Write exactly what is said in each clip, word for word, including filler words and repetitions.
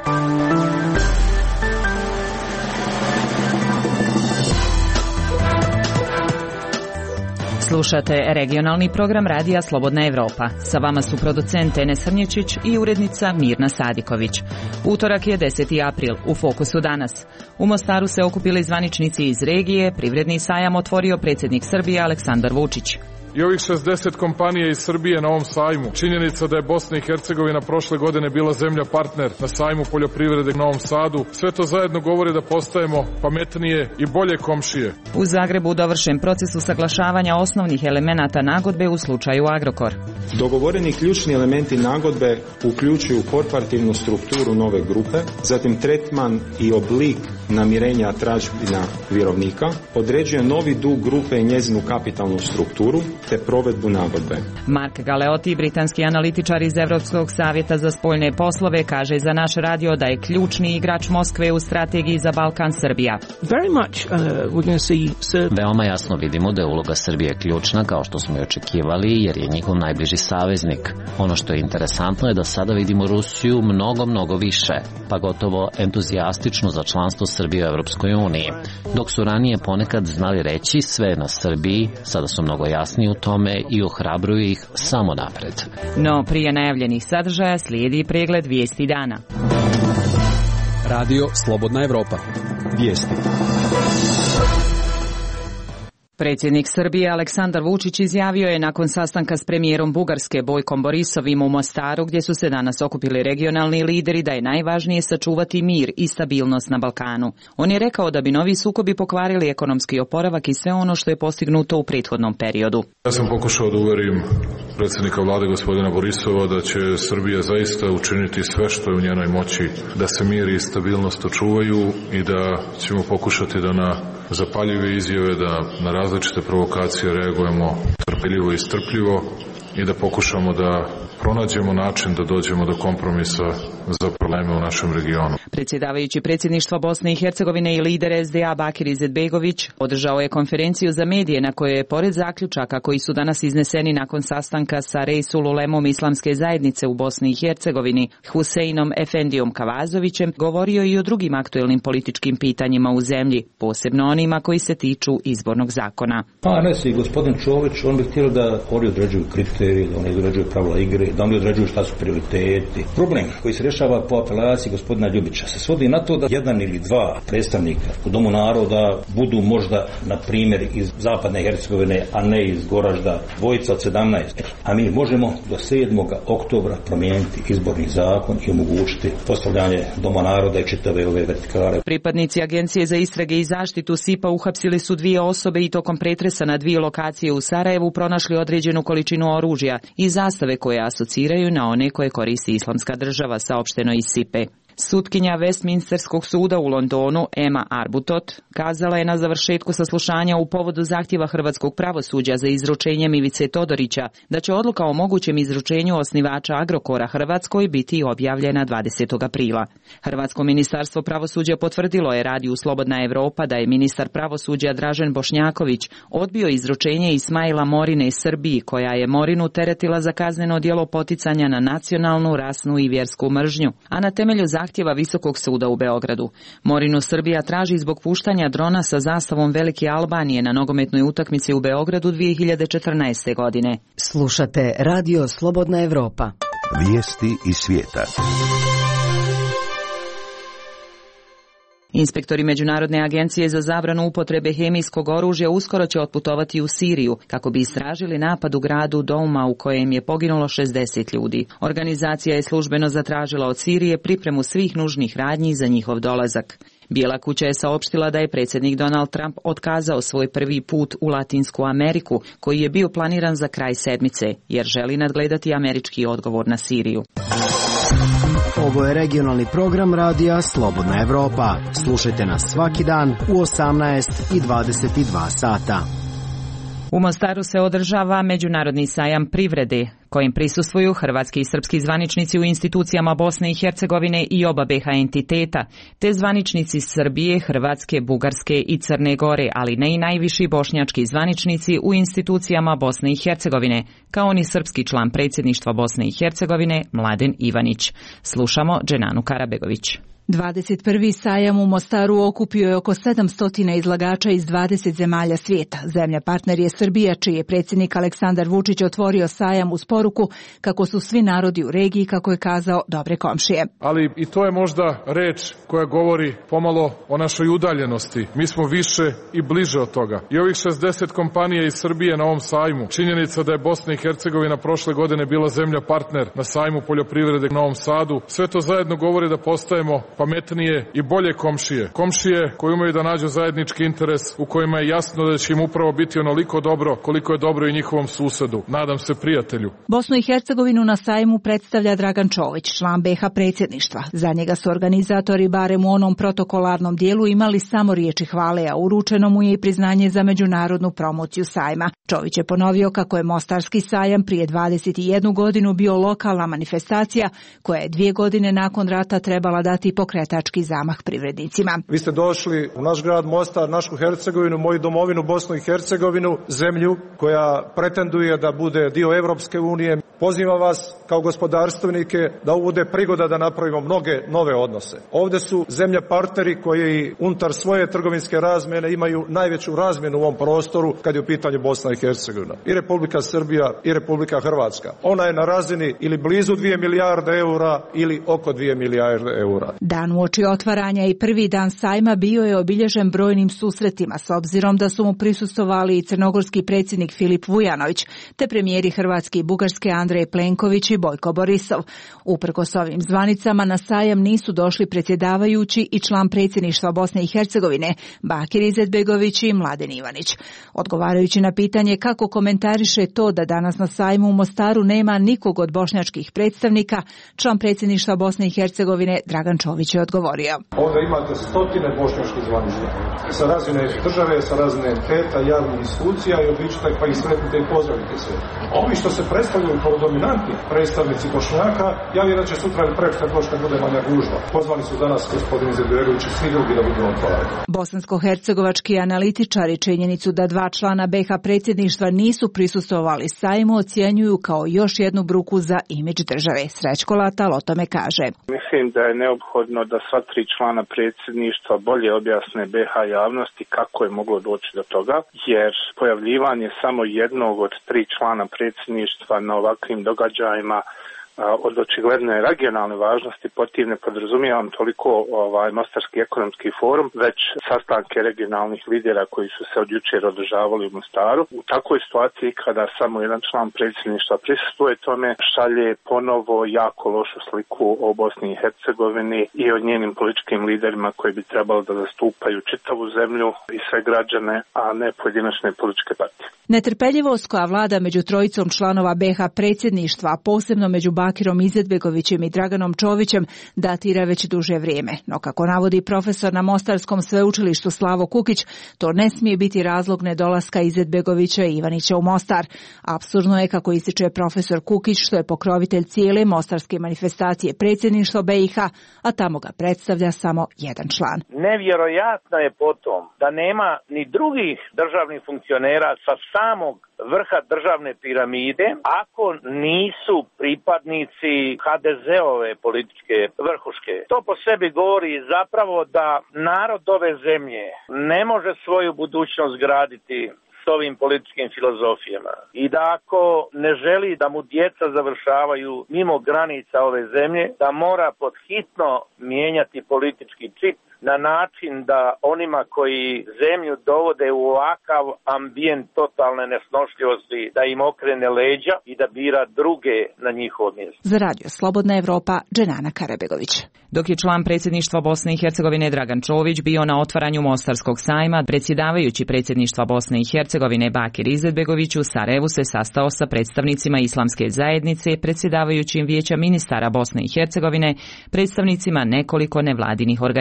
Slušate regionalni program radija Slobodna Evropa. Sa vama su producent Enes Hrnječić i urednica Mirna Sadiković. Utorak je deseti april, u fokusu danas. U Mostaru se okupili zvaničnici iz regije, privredni sajam otvorio predsjednik Srbije Aleksandar Vučić. I ovih šezdeset kompanija iz Srbije na ovom sajmu. Činjenica da je Bosna i Hercegovina prošle godine bila zemlja partner na sajmu poljoprivrede u Novom Sadu. Sve to zajedno govori da postajemo pametnije i bolje komšije. U Zagrebu dovršen proces usaglašavanja osnovnih elemenata nagodbe u slučaju Agrokor. Dogovoreni ključni elementi nagodbe uključuju korporativnu strukturu nove grupe, zatim tretman i oblik namirenja tražbina vjerovnika, određuje novi dug grupe i njezinu kapitalnu strukturu, te provedbu nagodbe. Mark Galeotti, britanski analitičar iz Evropskog savjeta za spoljne poslove, kaže za naš radio da je ključni igrač Moskve u strategiji za Balkan Srbija. Very much, uh, we're going to see Sir... Veoma jasno vidimo da je uloga Srbije ključna, kao što smo i očekivali, jer je njihov najbliži saveznik. Ono što je interesantno je da sada vidimo Rusiju mnogo, mnogo više, pa gotovo entuzijastično za članstvo Srbije u Evropskoj uniji. Dok su ranije ponekad znali reći sve na Srbiji, sada su mnogo jasni u tome i ohrabruju ih samo napred. No prije najavljenih sadržaja slijedi pregled vijesti dana. Radio Slobodna Evropa. Vijesti. Predsjednik Srbije Aleksandar Vučić izjavio je nakon sastanka s premijerom Bugarske Bojkom Borisovim u Mostaru, gdje su se danas okupili regionalni lideri, da je najvažnije sačuvati mir i stabilnost na Balkanu. On je rekao da bi novi sukobi pokvarili ekonomski oporavak i sve ono što je postignuto u prethodnom periodu. Ja sam pokušao da uverim predsjednika vlade gospodina Borisova da će Srbija zaista učiniti sve što je u njenoj moći da se mir i stabilnost očuvaju i da ćemo pokušati da na zapaljive izjave, da na različite provokacije reagujemo trpeljivo i strpljivo i da pokušamo da pronađemo način da dođemo do kompromisa za probleme u našem regionu. Predsjedavajući predsjedništva Bosne i Hercegovine i lider es de a Bakir Izetbegović održao je konferenciju za medije na kojoj je pored zaključaka koji su danas izneseni nakon sastanka sa Reisul Ulemom Islamske zajednice u Bosni i Hercegovini Huseinom Efendijom Kavazovićem govorio i o drugim aktuelnim političkim pitanjima u zemlji, posebno onima koji se tiču izbornog zakona. Pa ne si gospodin Čović, on bi htio da oni određuju kriterije, da oni određuju pravila igre, da oni određuju šta su prioriteti. Problem koji se rješava po apelaciji gospodina Ljubića se svodi na to da jedan ili dva predstavnika u Domu naroda budu možda, na primjer, iz Zapadne Hercegovine, a ne iz Goražda, dvojica od sedamnaest. A mi možemo do sedmog oktobra promijeniti izborni zakon i omogućiti postavljanje Doma naroda i čitave ove vertikale. Pripadnici Agencije za istrage i zaštitu S I P-a uhapsili su dvije osobe i tokom pretresa na dvije lokacije u Sarajevu pronašli određenu količinu oružja i zastave koje asociraju na one koje koristi Islamska država, saopšteno iz S I P-e. Sutkinja Westminsterskog suda u Londonu, Emma Arbutot, kazala je na završetku saslušanja u povodu zahtjeva hrvatskog pravosuđa za izručenjem Ivice Todorića da će odluka o mogućem izručenju osnivača Agrokora Hrvatskoj biti objavljena dvadesetog aprila. Hrvatsko ministarstvo pravosuđa potvrdilo je radiju Slobodna Evropa da je ministar pravosuđa Dražen Bošnjaković odbio izručenje Ismaila Morine Srbiji, koja je Morinu teretila za kazneno djelo poticanja na nacionalnu, rasnu i vjersku mržnju, a na temelju zahtjeva Visokog suda u Beogradu. Morinu Srbija traži zbog puštanja drona sa zastavom Velike Albanije na nogometnoj utakmici u Beogradu dvije hiljade četrnaeste. godine. Slušate Radio Slobodna Evropa. Vijesti iz svijeta. Inspektori Međunarodne agencije za zabranu upotrebe hemijskog oružja uskoro će otputovati u Siriju kako bi istražili napad u gradu Douma u kojem je poginulo šezdeset ljudi. Organizacija je službeno zatražila od Sirije pripremu svih nužnih radnji za njihov dolazak. Bijela kuća je saopštila da je predsjednik Donald Trump otkazao svoj prvi put u Latinsku Ameriku, koji je bio planiran za kraj sedmice, jer želi nadgledati američki odgovor na Siriju. Ovo je regionalni program radija Slobodna Evropa. Slušajte nas svaki dan u osamnaest i dvadeset dva sata. U Mostaru se održava Međunarodni sajam privrede. kojim prisustvuju hrvatski i srpski zvaničnici u institucijama Bosne i Hercegovine i oba be ha entiteta, te zvaničnici Srbije, Hrvatske, Bugarske i Crne Gore, ali ne i najviši bošnjački zvaničnici u institucijama Bosne i Hercegovine, kao ni srpski član predsjedništva Bosne i Hercegovine Mladen Ivanić. Slušamo Dženanu Karabegović. dvadeset prvi sajam u Mostaru okupio je oko sedamsto izlagača iz dvadeset zemalja svijeta. Zemlja partner je Srbija, čiji je predsjednik Aleksandar Vučić otvorio sajam uz poruku kako su svi narodi u regiji, kako je kazao, dobre komšije. Ali i to je možda reč koja govori pomalo o našoj udaljenosti. Mi smo više i bliže od toga. I ovih šezdeset kompanija iz Srbije na ovom sajmu, činjenica da je Bosna i Hercegovina prošle godine bila zemlja partner na sajmu poljoprivrede u Novom Sadu, sve to zajedno govori da postajemo pametnije i bolje komšije. Komšije koji umeju da nađu zajednički interes u kojima je jasno da će im upravo biti onoliko dobro koliko je dobro i njihovom susedu. Nadam se prijatelju. Bosnu i Hercegovinu na sajmu predstavlja Dragan Čović, član be ha predsjedništva. Za njega su organizatori barem u onom protokolarnom dijelu imali samo riječi hvale, a uručeno mu je i priznanje za međunarodnu promociju sajma. Čović je ponovio kako je Mostarski sajam prije dvadeset jednu godinu bio lokalna manifestacija koja je dvije godine nakon rata trebala dati pokretački zamah privrednicima. Vi ste došli u naš grad Mostar, našu Hercegovinu, moju domovinu Bosnu i Hercegovinu, zemlju koja pretenduje da bude dio Evropske unije. Pozivam vas kao gospodarstvenike da ovo bude prigoda da napravimo mnoge nove odnose. Ovdje su zemlje partneri koji unutar svoje trgovinske razmjene imaju najveću razmjenu u ovom prostoru kad je u pitanju Bosna i Hercegovina. I Republika Srbija i Republika Hrvatska. Ona je na razini ili blizu dvije milijarde eura ili oko dvije milijarde eura. Dan uoči otvaranja i prvi dan sajma bio je obilježen brojnim susretima s obzirom da su mu prisustvovali i crnogorski predsjednik Filip Vujanović te premijeri Hrvatske i Bugarske Andrej Plenković i Bojko Borisov. Uprkos ovim zvanicama na sajam nisu došli predsjedavajući i član predsjedništva Bosne i Hercegovine Bakir Izetbegović i Mladen Ivanić. Odgovarajući na pitanje kako komentariše to da danas na sajmu u Mostaru nema nikog od bošnjačkih predstavnika, član predsjedništva Bosne i Hercegovine Dragan Čović je odgovorio. Ovdje imate stotine bošnjačkih zvaničnika sa razine države, sa razine entiteta, javnih institucija i običite pa ih sretnite i pozdravite se. Ovi što se predstavljaju kao dominantni predstavnici Bošnjaka, ja vjerujem da će sutra ili prekosutra doći kad bude manja gužva. Pozvani su danas gospodin Izetbegović i svi drugi da budu otvarani. Bosansko-hercegovački analitičari činjenicu da dva člana be ha predsjedništva nisu prisustvovali sajmu ocjenjuju kao još jednu bruku za imidž države. Srećko Latal o tome kaže. Mislim da je neophodno da sva tri člana predsjedništva bolje objasne be ha javnosti kako je moglo doći do toga, jer pojavljivanje samo jednog od tri člana predsjedništva na ovakvim događajima od očigledne regionalne važnosti potiv ne podrazumijevam toliko ovaj Mostarski ekonomski forum, već sastanke regionalnih lidera koji su se od jučer održavali u Mostaru. U takvoj situaciji kada samo jedan član predsjedništva prisustvuje tome, šalje ponovo jako lošu sliku o Bosni i Hercegovini i o njenim političkim liderima koji bi trebalo da zastupaju čitavu zemlju i sve građane, a ne pojedinačne političke partije. Netrpeljivost koja vlada među trojicom članova be ha predsjedništva, a posebno među Bakirom Izetbegovićem i Draganom Čovićem, datira već duže vrijeme. No kako navodi profesor na Mostarskom sveučilištu Slavo Kukić, to ne smije biti razlog nedolaska Izetbegovića i Ivanića u Mostar. Apsurdno je, kako ističe profesor Kukić, što je pokrovitelj cijele mostarske manifestacije predsjedništva be i ha, a tamo ga predstavlja samo jedan član. Nevjerojatno je potom da nema ni drugih državnih funkcionera sa samog vrha državne piramide ako nisu pripadnici ha de zeove političke vrhuške. To po sebi govori zapravo da narod ove zemlje ne može svoju budućnost graditi s ovim političkim filozofijama i da ako ne želi da mu djeca završavaju mimo granica ove zemlje, da mora podhitno mijenjati politički čip na način da onima koji zemlju dovode u ovakav ambijent totalne nesnošljivosti, da im okrene leđa i da bira druge na njihovo mjesto. Za radio Slobodna Evropa, Dženana Karabegović. Dok je član predsjedništva Bosne i Hercegovine Dragan Čović bio na otvaranju Mostarskog sajma, predsjedavajući predsjedništva Bosne i Hercegovine Bakir Izetbegović u Sarajevu se sastao sa predstavnicima Islamske zajednice, predsjedavajućim Vijeća ministara Bosne i Hercegovine, predstavnicima nekoliko nevladinih organizacija.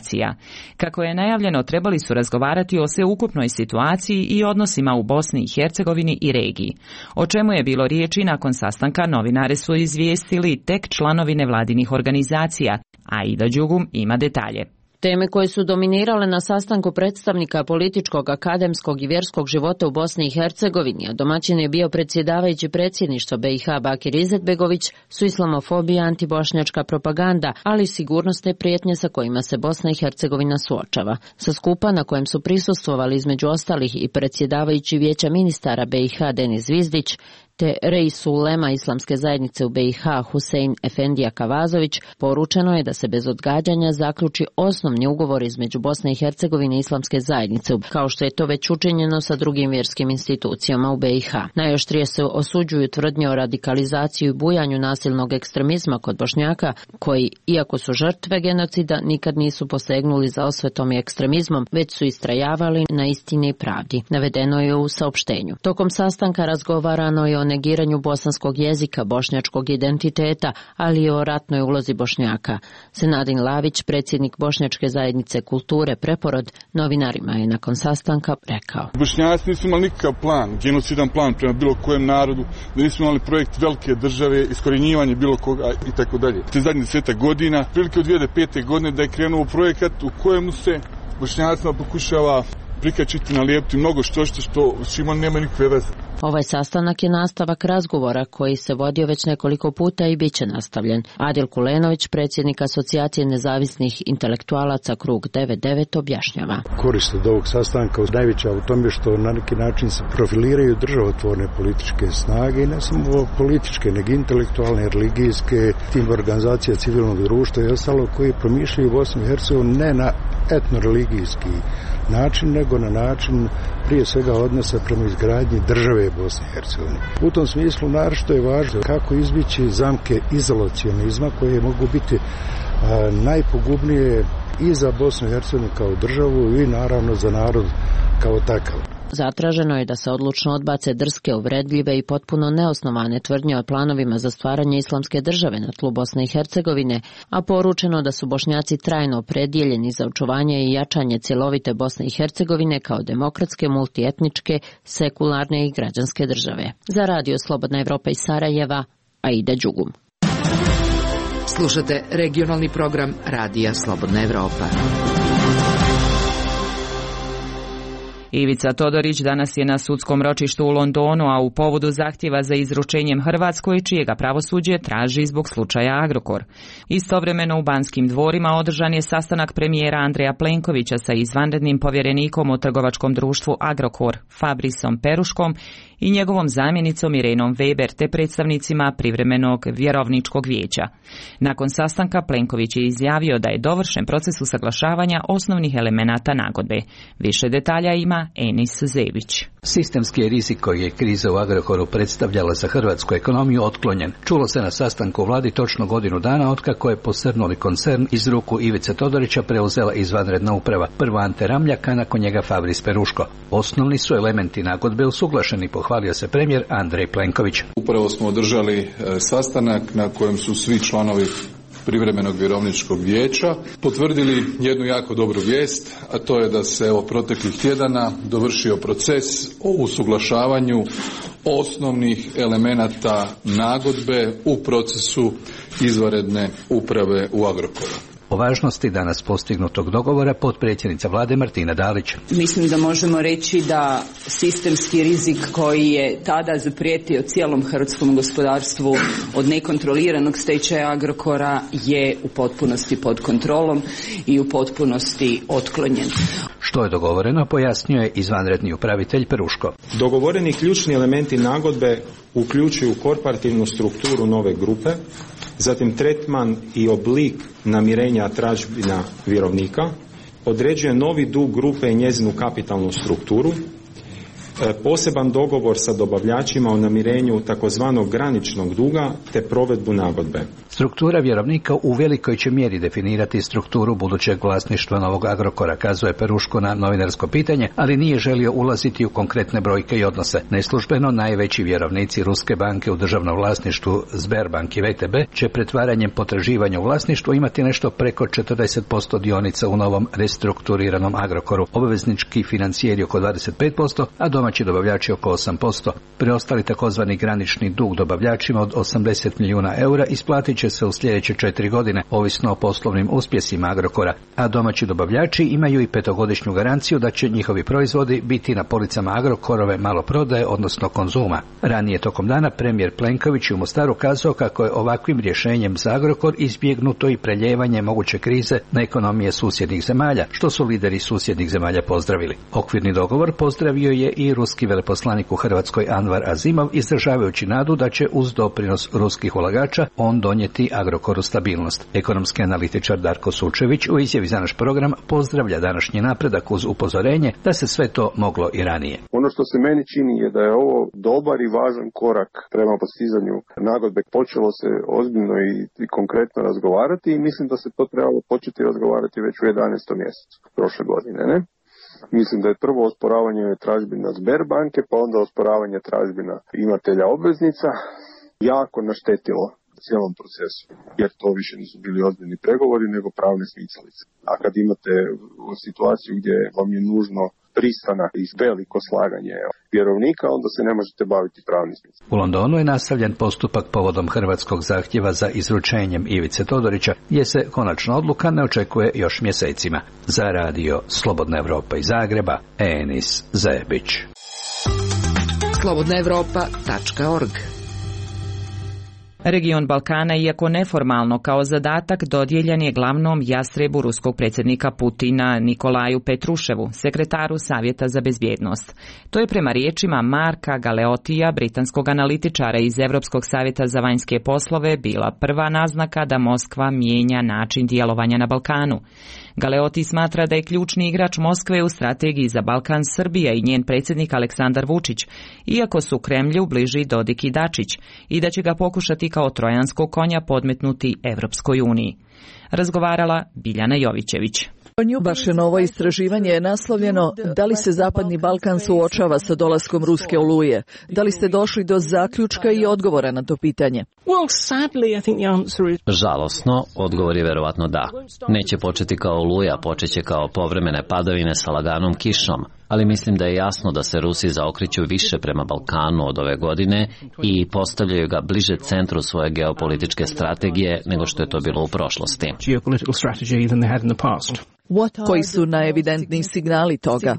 organizacija. Kako je najavljeno, trebali su razgovarati o sveukupnoj situaciji i odnosima u Bosni i Hercegovini i regiji. O čemu je bilo riječi nakon sastanka, novinare su izvijestili tek članovi nevladinih organizacija. Aida Đugum ima detalje. Teme koje su dominirale na sastanku predstavnika političkog, akademskog i vjerskog života u Bosni i Hercegovini, a domaćin je bio predsjedavajući predsjedništva B i H Bakir Izetbegović, su islamofobija, antibošnjačka propaganda, ali i sigurnosne prijetnje sa kojima se Bosna i Hercegovina suočava. Sa skupa na kojem su prisustvovali između ostalih i predsjedavajući vijeća ministara B i H Denis Vizdić, te Reis ulema Islamske zajednice u B i H Husein Efendija Kavazović, poručeno je da se bez odgađanja zaključi osnovni ugovor između Bosne i Hercegovine i Islamske zajednice, kao što je to već učinjeno sa drugim vjerskim institucijama u B i H. Najoštrije se osuđuju tvrdnje o radikalizaciji i bujanju nasilnog ekstremizma kod Bošnjaka, koji, iako su žrtve genocida, nikad nisu posegnuli za osvetom i ekstremizmom, već su istrajavali na istini i pravdi. Navedeno je u saopštenju. Tokom sastanka razgovarano je o negiranju bosanskog jezika, bošnjačkog identiteta, ali i o ratnoj ulozi Bošnjaka. Senadin Lavić, predsjednik Bošnjačke zajednice kulture Preporod, novinarima je nakon sastanka rekao: Bošnjaci nisu imali nikakav plan, genocidan plan prema bilo kojem narodu, da nisu imali projekt velike države, iskorjenjivanje bilo koga i tako dalje. Te zadnje deseta godina, prilike od dvije hiljade pete. godine da je krenuo projekat u kojemu se Bošnjacima pokušava prikačiti, nalijepiti mnogo što što što s čim on nema nikakve veze. Ovaj sastanak je nastavak razgovora koji se vodio već nekoliko puta i bit će nastavljen. Adil Kulenović, predsjednik Asocijacije nezavisnih intelektualaca Krug devedeset devet, objašnjava. Korist od ovog sastanka najveća u tome što na neki način se profiliraju državotvorne političke snage i ne samo političke, nego intelektualne, religijske, tim organizacija civilnog društva i ostalo koji promišljaju Bosnu i Hercegovinu ne na etno-religijski način, nego na način prije svega odnosa prema izgradnji države Bosne i Hercegovine. U tom smislu naročito je važno kako izbjeći zamke izolacionizma koje mogu biti a, najpogubnije i za Bosnu i Hercegovinu kao državu i naravno za narod kao takav. Zatraženo je da se odlučno odbace drske, uvredljive i potpuno neosnovane tvrdnje o planovima za stvaranje islamske države na tlu Bosne i Hercegovine, a poručeno da su Bošnjaci trajno opredjeljeni za očuvanje i jačanje cjelovite Bosne i Hercegovine kao demokratske, multietničke, sekularne i građanske države. Za Radio Slobodna Evropa iz Sarajeva, Aida Đugum. Slušate regionalni program Radija Slobodna Evropa. Ivica Todorić danas je na sudskom ročištu u Londonu, a u povodu zahtjeva za izručenjem Hrvatskoj, čijega pravosuđe traži zbog slučaja Agrokor. Istovremeno u Banskim dvorima održan je sastanak premijera Andreja Plenkovića sa izvanrednim povjerenikom u trgovačkom društvu Agrokor, Fabrisom Peruškom, i njegovom zamjenicom Irenom Weber, te predstavnicima privremenog vjerovničkog vijeća. Nakon sastanka Plenković je izjavio da je dovršen proces usaglašavanja osnovnih elemenata nagodbe. Više detalja ima Enis Zević. Sistemski rizik koji je kriza u Agrokoru predstavljala za hrvatsku ekonomiju otklonjen. Čulo se na sastanku u vladi točno godinu dana otkako je posrnuli koncern iz ruku Ivice Todorića preuzela izvanredna uprava. Prvo Ante Ramljak, a nakon njega Fabris Peruško. Osnovni su elementi nagodbe usuglašeni, pohvalio se premijer Andrej Plenković. Upravo smo održali sastanak na kojem su svi članovi privremenog vjerovničkog vijeća potvrdili jednu jako dobru vijest, a to je da se evo proteklih tjedana dovršio proces o usuglašavanju osnovnih elemenata nagodbe u procesu izvanredne uprave u Agrokoru. O važnosti danas postignutog dogovora potpredsjednica vlade Martina Dalić. Mislim da možemo reći da sistemski rizik koji je tada zaprijetio cijelom hrvatskom gospodarstvu od nekontroliranog stečaja Agrokora je u potpunosti pod kontrolom i u potpunosti otklonjen. Što je dogovoreno, pojasnio je izvanredni upravitelj Peruško. Dogovoreni ključni elementi nagodbe uključuju korporativnu strukturu nove grupe, zatim tretman i oblik namirenja tražbina vjerovnika, određuje novi dug grupe i njezinu kapitalnu strukturu, poseban dogovor sa dobavljačima o namirenju takozvanog graničnog duga te provedbu nagodbe. Struktura vjerovnika u velikoj će mjeri definirati strukturu budućeg vlasništva novog Agrokora, kazuje Peruško na novinarsko pitanje, ali nije želio ulaziti u konkretne brojke i odnose. Neslužbeno najveći vjerovnici Ruske banke u državnom vlasništvu Sberbank i V T B će pretvaranjem potraživanja u vlasništvo imati nešto preko četrdeset posto dionica u novom restrukturiranom Agrokoru, obveznički financijeri oko dvadeset pet posto, a domaći dobavljači oko osam posto. Preostali takozvani granični dug dobavljačima od osamdeset milijuna eura isplatit će se u sljedeće četiri godine, ovisno o poslovnim uspjesima Agrokora, a domaći dobavljači imaju i petogodišnju garanciju da će njihovi proizvodi biti na policama Agrokorove maloprodaje, odnosno Konzuma. Ranije tokom dana premijer Plenković u Mostaru kazao kako je ovakvim rješenjem za Agrokor izbjegnuto i preljevanje moguće krize na ekonomije susjednih zemalja, što su lideri susjednih zemalja pozdravili. Okvirni dogovor pozdravio je i ruski veleposlanik u Hrvatskoj Anvar Azimov, izražavajući nadu da će uz doprinos ruskih ulagača on donijeti Agrokoru stabilnost. Ekonomski analitičar Darko Sučević u izjavi za naš program pozdravlja današnji napredak uz upozorenje da se sve to moglo i ranije. Ono što se meni čini je da je ovo dobar i važan korak prema postizanju nagodbe. Počelo se ozbiljno i, i konkretno razgovarati i mislim da se to trebalo početi razgovarati već u jedanaestom mjesecu prošle godine, ne? Mislim da je prvo osporavanje tražbina Sberbanke, pa onda osporavanje tražbina imatelja obveznica jako naštetilo cijelom procesu, jer to više nisu bili ozbiljni pregovori, nego pravne smicalice. A kad imate situaciju gdje vam je nužno pristanak i veliko slaganje vjerovnika, onda se ne možete baviti pravnim smicalicama. U Londonu je nastavljen postupak povodom hrvatskog zahtjeva za izručenjem Ivice Todorića, gdje se konačna odluka ne očekuje još mjesecima. Za radio Slobodna Evropa iz Zagreba, Enis Zebić. slobodna evropa tačka org. Region Balkana, iako neformalno kao zadatak, dodijeljen je glavnom jastrebu ruskog predsjednika Putina Nikolaju Petruševu, sekretaru Savjeta za bezbjednost. To je prema riječima Marka Galeotija, britanskog analitičara iz Europskog savjeta za vanjske poslove, bila prva naznaka da Moskva mijenja način djelovanja na Balkanu. Galeoti smatra da je ključni igrač Moskve u strategiji za Balkan Srbija i njen predsjednik Aleksandar Vučić, iako su Kremlju bliži Dodik i Dačić, i da će ga pokušati kao trojanskog konja podmetnuti Evropskoj uniji. Razgovarala Biljana Jovićević. Vaše novo istraživanje je naslovljeno Da li se Zapadni Balkan suočava sa dolaskom ruske oluje? Da li ste došli do zaključka i odgovora na to pitanje? Žalosno, odgovor je verovatno da. Neće početi kao oluja, počeće kao povremene padavine sa laganom kišom, ali mislim da je jasno da se Rusi zaokreću više prema Balkanu od ove godine i postavljaju ga bliže centru svoje geopolitičke strategije nego što je to bilo u prošlosti. Koji su najevidentniji signali toga?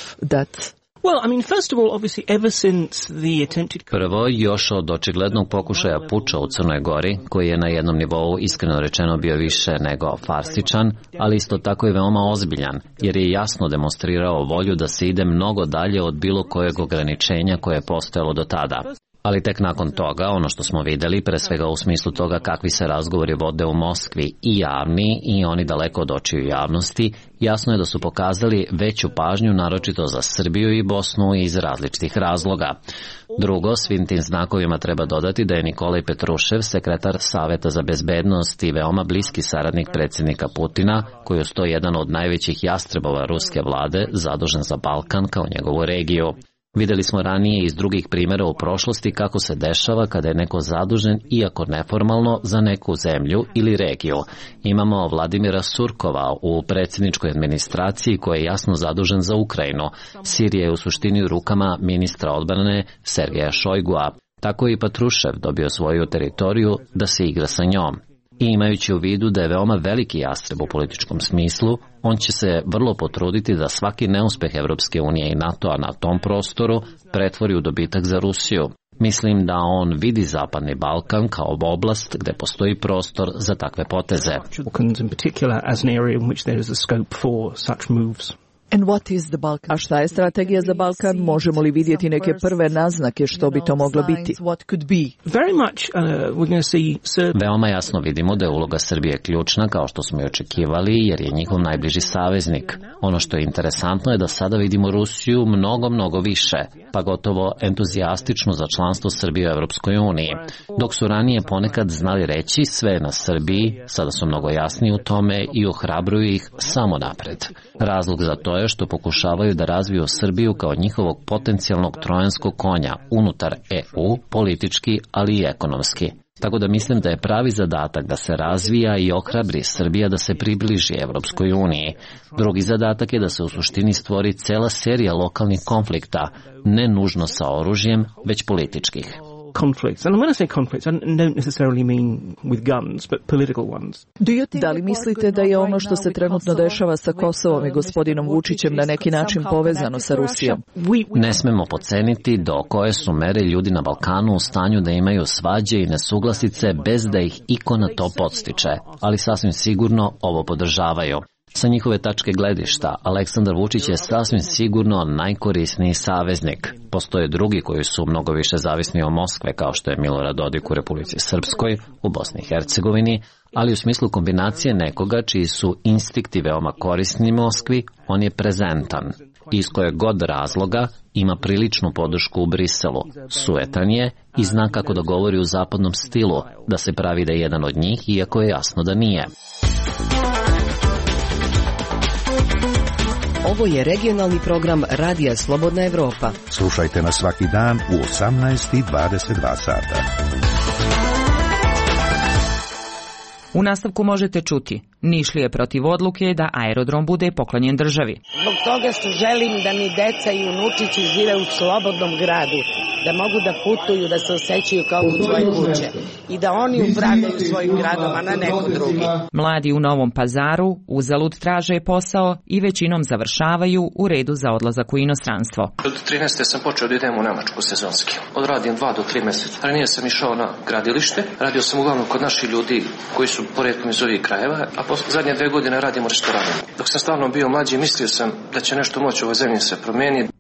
Prvo, još od očiglednog pokušaja puča u Crnoj Gori, koji je na jednom nivou iskreno rečeno bio više nego farsičan, ali isto tako i veoma ozbiljan, jer je jasno demonstrirao volju da se ide mnogo dalje od bilo kojeg ograničenja koje je postojalo do tada. Ali tek nakon toga, ono što smo vidjeli, pre svega u smislu toga kakvi se razgovori vode u Moskvi i javni i oni daleko od očiju javnosti, jasno je da su pokazali veću pažnju naročito za Srbiju i Bosnu iz različitih razloga. Drugo, svim tim znakovima treba dodati da je Nikolaj Petrušev, sekretar Savjeta za bezbednost i veoma bliski saradnik predsjednika Putina, koji je sto jedan od najvećih jastrebova ruske vlade, zadužen za Balkan kao njegovu regiju. Vidjeli smo ranije iz drugih primjera u prošlosti kako se dešava kada je neko zadužen, iako neformalno, za neku zemlju ili regiju. Imamo Vladimira Surkova u predsjedničkoj administraciji koji je jasno zadužen za Ukrajinu. Sirija je u suštini u rukama ministra odbrane Sergeja Šojgua. Tako je i Petrušev dobio svoju teritoriju da se igra sa njom. I imajući u vidu da je veoma veliki jastreb u političkom smislu, on će se vrlo potruditi da svaki neuspeh Evropske unije i NATO-a na tom prostoru pretvori u dobitak za Rusiju. Mislim da on vidi Zapadni Balkan kao oblast gdje postoji prostor za takve poteze. And what is the Balkan? A šta je strategija za Balkan? Možemo li vidjeti neke prve naznake što bi to moglo biti? Veoma jasno vidimo da je uloga Srbije ključna, kao što smo i očekivali, jer je njihov najbliži saveznik. Ono što je interesantno je da sada vidimo Rusiju mnogo, mnogo više, pa gotovo entuzijastično za članstvo Srbije u Evropskoj uniji. Dok su ranije ponekad znali reći sve je na Srbiji, sada su mnogo jasniji u tome i ohrabruju ih samo napred. Razlog za to je što pokušavaju da razviju Srbiju kao njihovog potencijalnog trojanskog konja unutar E U, politički, ali i ekonomski. Tako da mislim da je pravi zadatak da se razvija i ohrabri Srbija da se približi Evropskoj uniji. Drugi zadatak je da se u suštini stvori cela serija lokalnih konflikta, ne nužno sa oružjem, već političkih. Conflicts. And when I say conflicts, I don't necessarily mean with guns, but political ones. Da li mislite da je ono što se trenutno dešava sa Kosovom i gospodinom Vučićem na neki način povezano sa Rusijom? Ne smemo podceniti do koje su mere ljudi na Balkanu u stanju da imaju svađe i nesuglasice bez da ih iko na to podstiče, ali sasvim sigurno ovo podržavaju. Sa njihove tačke gledišta, Aleksandar Vučić je sasvim sigurno najkorisniji saveznik. Postoje drugi koji su mnogo više zavisni od Moskve, kao što je Milorad Dodik u Republici Srpskoj, u Bosni i Hercegovini, ali u smislu kombinacije nekoga čiji su instinkti veoma korisni Moskvi, on je prezentan. Iz kojeg god razloga ima priličnu podršku u Briselu, suetan je i zna kako da govori u zapadnom stilu, da se pravi da je jedan od njih, iako je jasno da nije. Ovo je regionalni program Radija Slobodna Evropa. Slušajte nas svaki dan u osamnaest i dvadeset dva sata. U nastavku možete čuti. Nišlije protiv odluke da aerodrom bude poklonjen državi. Zbog toga što želim da mi deca i unučići žive u slobodnom gradu, da mogu da putuju, da se osjećaju kao u svoje kuće i da oni upravljaju svojim gradom, a ne neko drugi. Mladi u Novom Pazaru uzalud traže posao i većinom završavaju u redu za odlazak u inostranstvo. Od trinaeste sam počeo da idem u Nemačku sezonski. Odradim dva do tri meseca. Ranije sam išao na gradilište, radio sam uglavnom kod naših ljudi koji su poredkom iz ovih krajeva, a posle zadnje dve godine radim u restoranu. Dok sam stvarno bio mlađi, mislio sam da će nešto moći u ovoj zemlji se promijeniti.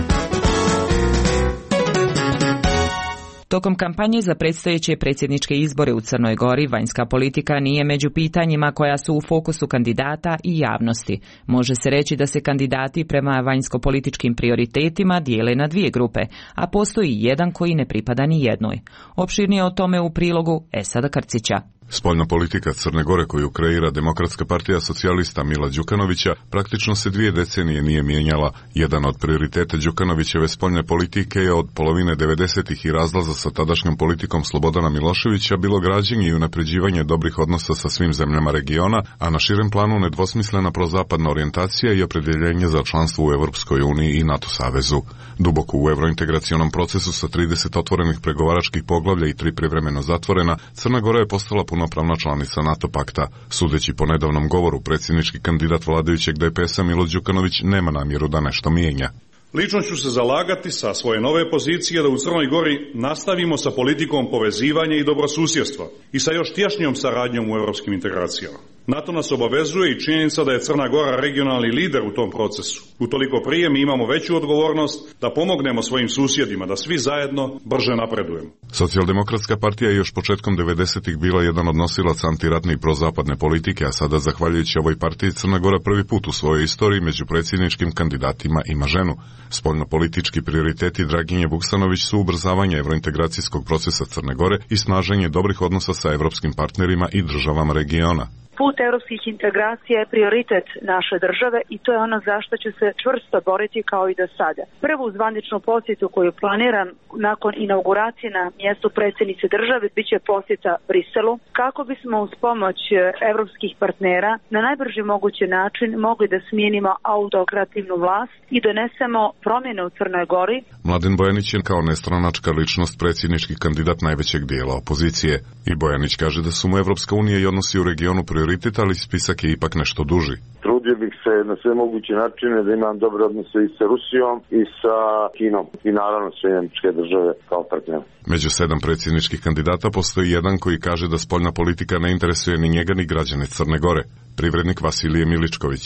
Tokom kampanje za predstojeće predsjedničke izbore u Crnoj Gori vanjska politika nije među pitanjima koja su u fokusu kandidata i javnosti. Može se reći da se kandidati prema vanjsko-političkim prioritetima dijele na dvije grupe, a postoji jedan koji ne pripada ni jednoj. Opširnije o tome u prilogu Esada Krcića. Spoljna politika Crne Gore koju kreira Demokratska partija socijalista Mila Đukanovića praktično se dvije decenije nije mijenjala. Jedan od prioriteta Đukanovićeve spoljne politike je od polovine devedesetih i razlaza sa tadašnjom politikom Slobodana Miloševića bilo građenje i unapređivanje dobrih odnosa sa svim zemljama regiona, a na širem planu nedvosmislena prozapadna orijentacija i opredjeljenje za članstvo u Evropskoj uniji i NATO savezu. Duboko u evrointegracionom procesu sa trideset otvorenih pregovaračkih poglavlja i tri privremeno zatvorena, Crna Gora je postala punopravna članica NATO pakta. Sudeći po nedavnom govoru, predsjednički kandidat vladajućeg D P S-a Milo Đukanović nema namjeru da nešto mijenja. Lično ću se zalagati sa svoje nove pozicije da u Crnoj Gori nastavimo sa politikom povezivanja i dobrosusjedstva i sa još tješnjom saradnjom u europskim integracijama. Na to nas obavezuje i činjenica da je Crna Gora regionalni lider u tom procesu. Utoliko prije mi imamo veću odgovornost da pomognemo svojim susjedima, da svi zajedno brže napredujemo. Socijaldemokratska partija je još početkom devedesetih bila jedan od nosilaca antiratne i prozapadne politike, a sada, zahvaljujući ovoj partiji, Crna Gora prvi put u svojoj istoriji među predsjedničkim kandidatima ima ženu. Spoljno-politički prioriteti Draginje Vuksanović su ubrzavanje evrointegracijskog procesa Crne Gore i snaženje dobrih odnosa sa evropskim partnerima i državama regiona. Put europskih integracija je prioritet naše države i to je ono zašto ću se čvrsto boriti kao i do sada. Prvu zvaničnu posjetu koju planiram nakon inauguracije na mjestu predsjednice države bit će posjeta Briselu, kako bismo uz pomoć europskih partnera na najbrži mogući način mogli da smijenimo autokrativnu vlast i donesemo promjene u Crnoj Gori. Mladen Bojanić je kao nestranačka ličnost predsjednički kandidat najvećeg dijela opozicije. I Bojanić kaže da su mu Evropska unija i odnosi u regionu prioritet, ali spisak je ipak nešto duži. Trudio bih se na sve moguće načine da imam dobre odnose i sa Rusijom i sa Kinom i naravno Sjedinjene Američke Države kao partner. Među sedam predsjedničkih kandidata postoji jedan koji kaže da spoljna politika ne interesuje ni njega ni građane Crne Gore, privrednik Vasilije Miličković.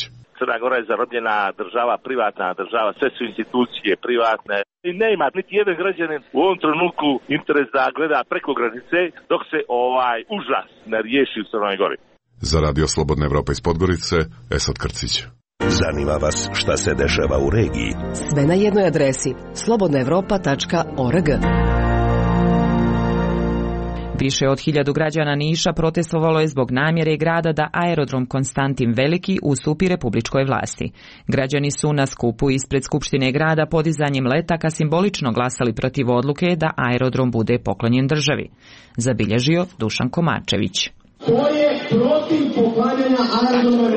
Crna Gora je zarobljena država, privatna država, sve su institucije privatne. I nema niti jedan građanin u ovom trenutku interes da gleda preko granice dok se ovaj užas ne riješi u Crnoj Gori. Za Radio Slobodna Evropa iz Podgorice, Esad Krcić. Zanima vas šta se dešava u regiji? Sve na jednoj adresi slobodna evropa tačka org. Više od hiljadu građana Niša protestovalo je zbog namjere grada da aerodrom Konstantin Veliki ustupi republičkoj vlasti. Građani su na skupu ispred Skupštine grada podizanjem letaka simbolično glasali protiv odluke da aerodrom bude poklonjen državi. Zabilježio Dušan Komačević. To je protiv poklanjanja aerodroma.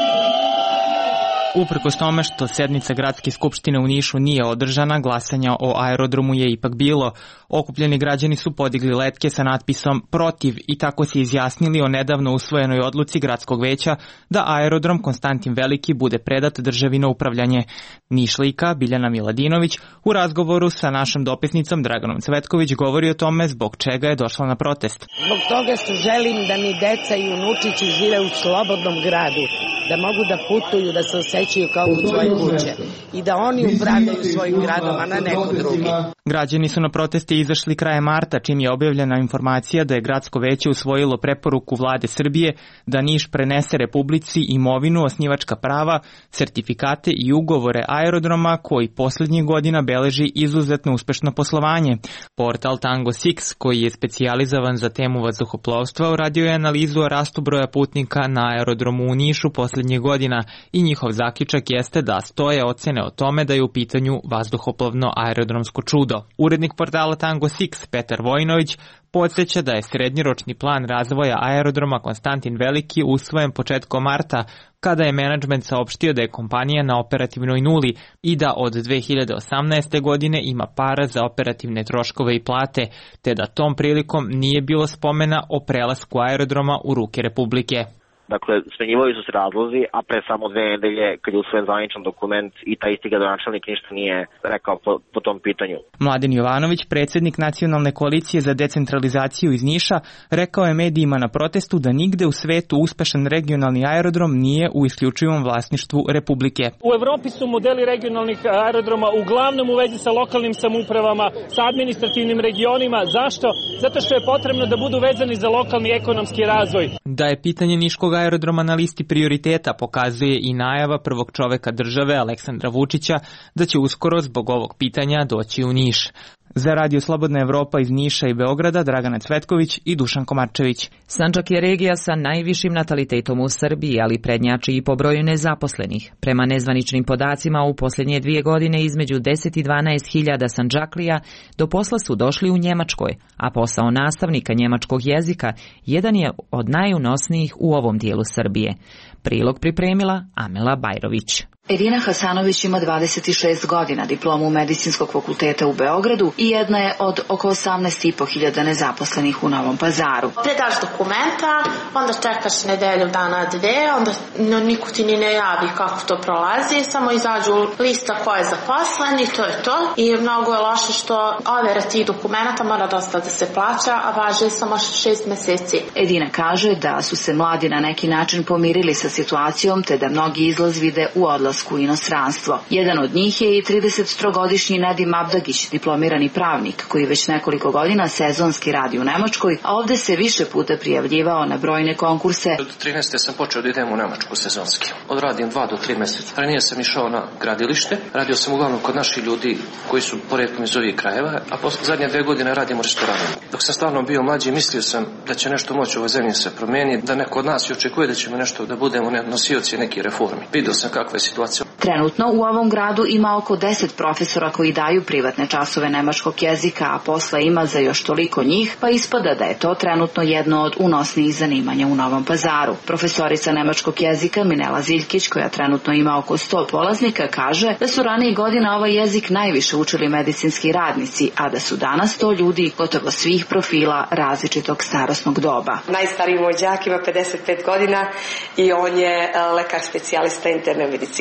Uprkos tome što sednica Gradske skupštine u Nišu nije održana, glasanja o aerodromu je ipak bilo. Okupljeni građani su podigli letke sa natpisom protiv i tako se izjasnili o nedavno usvojenoj odluci Gradskog veća da aerodrom Konstantin Veliki bude predat državi na upravljanje. Nišlijka Biljana Miladinović u razgovoru sa našom dopisnicom Draganom Cvetković govori o tome zbog čega je došla na protest. Zbog toga što želim da mi deca i unučići žive u slobodnom gradu, da mogu da putuju, da se osjećaju kao u svoje kuće i da oni upravljaju svojim gradom, a ne neko drugi. Građani su na proteste izašli krajem marta, čim je objavljena informacija da je Gradsko veće usvojilo preporuku Vlade Srbije da Niš prenese Republici imovinu, osnivačka prava, sertifikate i ugovore aerodroma koji posljednjih godina beleži izuzetno uspešno poslovanje. Portal Tango Six, koji je specijalizovan za temu vazduhoplovstva, uradio je analizu o rastu broja putnika na aerodromu u Nišu posljednjih godina i njihov zaključak jeste da stoje ocene o tome da je u pitanju vazduhoplovno aerodromsko čudo. Urednik portala Tango Six, Petar Vojinović, podsjeća da je srednjoročni plan razvoja aerodroma Konstantin Veliki usvojen početkom marta, kada je menadžment saopštio da je kompanija na operativnoj nuli i da od dve hiljade osamnaeste. godine ima para za operativne troškove i plate, te da tom prilikom nije bilo spomena o prelasku aerodroma u ruke Republike. Dakle, smenjivali su se razlozi, a pre samo dve nedelje, kad je usvojen zvaničan dokument i taj isti gradonačelnik ništa nije rekao po, po tom pitanju. Mladen Jovanović, predsjednik Nacionalne koalicije za decentralizaciju iz Niša, rekao je medijima na protestu da nigde u svetu uspešan regionalni aerodrom nije u isključivom vlasništvu Republike. U Evropi su modeli regionalnih aerodroma uglavnom u vezi sa lokalnim samoupravama, sa administrativnim regionima. Zašto? Zato što je potrebno da budu vezani za lokalni ekonomski razvoj. Da je pitanje niškog aerodroma na listi prioriteta pokazuje i najava prvog čoveka države Aleksandra Vučića da će uskoro zbog ovog pitanja doći u Niš. Za Radio Slobodna Evropa iz Niša i Beograda, Dragana Cvetković i Dušan Komarčević. Sandžak je regija sa najvišim natalitetom u Srbiji, ali prednjači i po broju nezaposlenih. Prema nezvaničnim podacima, u posljednje dvije godine između deset i dvanaest hiljada Sandžaklija do posla su došli u Njemačkoj, a posao nastavnika njemačkog jezika jedan je od najunosnijih u ovom dijelu Srbije. Prilog pripremila Amela Bajrović. Edina Hasanović ima dvadeset šest godina, diplomu Medicinskog fakulteta u Beogradu i jedna je od oko osamnaest i po hiljada nezaposlenih u Novom Pazaru. Predaš dokumenta, onda čekaš nedelju dana dve, onda no, niko ti ni ne javi kako to prolazi, samo izađu lista ko je zaposlen i to je to. I mnogo je loše što overa tih dokumenta mora dosta da se plaća, a važe samo šest meseci. Edina kaže da su se mladi na neki način pomirili sa situacijom, te da mnogi izlaz vide u odlasku u inostranstvo. Jedan od njih je i tridesettrogodišnji Nedim Abdagić, diplomirani pravnik, koji već nekoliko godina sezonski radi u Nemačkoj, a ovde se više puta prijavljivao na brojne konkurse. Od trinaeste sam počeo da idem u Nemačku sezonski. Odradim dva do tri meseca. Ranije sam išao na gradilište, radio sam uglavnom kod naših ljudi koji su poredkom iz ovih krajeva, a posle zadnje dve godine radim u restoranu. Dok sam stvarno bio mlađi, mislio sam da će nešto moći u ovoj zemlji se promijeniti, da neko od nas očekuje da ćemo nešto da budemo nosioci neke reformi. Vidio sam kakva je situacija. Trenutno u ovom gradu ima oko deset profesora koji daju privatne časove nemačkog jezika, a posla ima za još toliko njih, pa ispada da je to trenutno jedno od unosnijih zanimanja u Novom Pazaru. Profesorica nemačkog jezika Minela Ziljkić, koja trenutno ima oko sto polaznika, kaže da su ranije godina ovaj jezik najviše učili medicinski radnici, a da su danas to ljudi gotovo svih profila različitog starosnog doba. Najstariji moj đak ima pedeset pet godina i on je lekar specijalista interne medicine.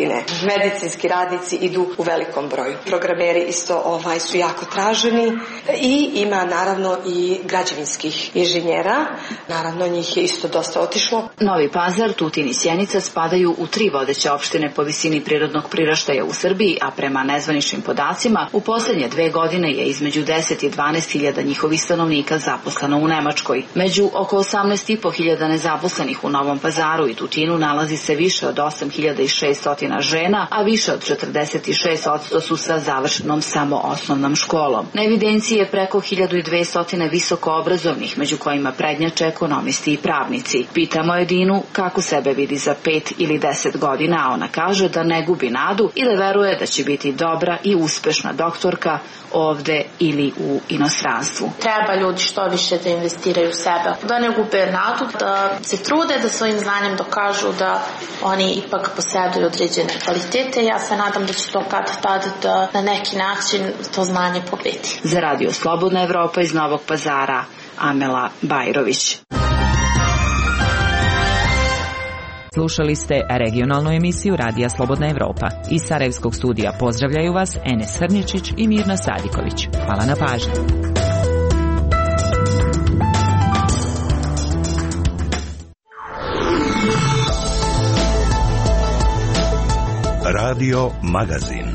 godine. Medicinski radnici idu u velikom broju. Programeri isto ovaj su jako traženi i ima naravno i građevinskih inženjera. Naravno njih je isto dosta otišlo. Novi Pazar, Tutin i Sjenica spadaju u tri vodeće opštine po visini prirodnog priraštaja u Srbiji, a prema nezvaničnim podacima u poslednje dve godine je između deset i dvanaest hiljada njihovih stanovnika zaposleno u Nemačkoj. Među oko osamnaest i po hiljada nezaposlenih u Novom Pazaru i Tutinu nalazi se više od osam hiljada šessto žena, a više od četrdeset šest posto su sa završenom samo osnovnom školom. Na evidenciji je preko hiljadu dvesta visoko obrazovnih, među kojima prednjače ekonomisti i pravnici. Pitamo Edinu kako sebe vidi za pet ili deset godina, a ona kaže da ne gubi nadu i da veruje da će biti dobra i uspešna doktorka ovde ili u inostranstvu. Treba ljudi što više da investiraju u sebe, da ne gube nadu, da se trude da svojim znanjem dokažu da oni ipak posjeduju određene kvalitete. Ja se nadam da će to kad tad da na neki način to znanje pobedi. Za Radio Slobodna Evropa iz Novog Pazara, Amela Bajrović. Slušali ste regionalnu emisiju Radija Slobodna Evropa. Iz Sarajevskog studija pozdravljaju vas Enes Hrničić i Mirna Sadiković. Hvala na pažnji. Radio Magazin.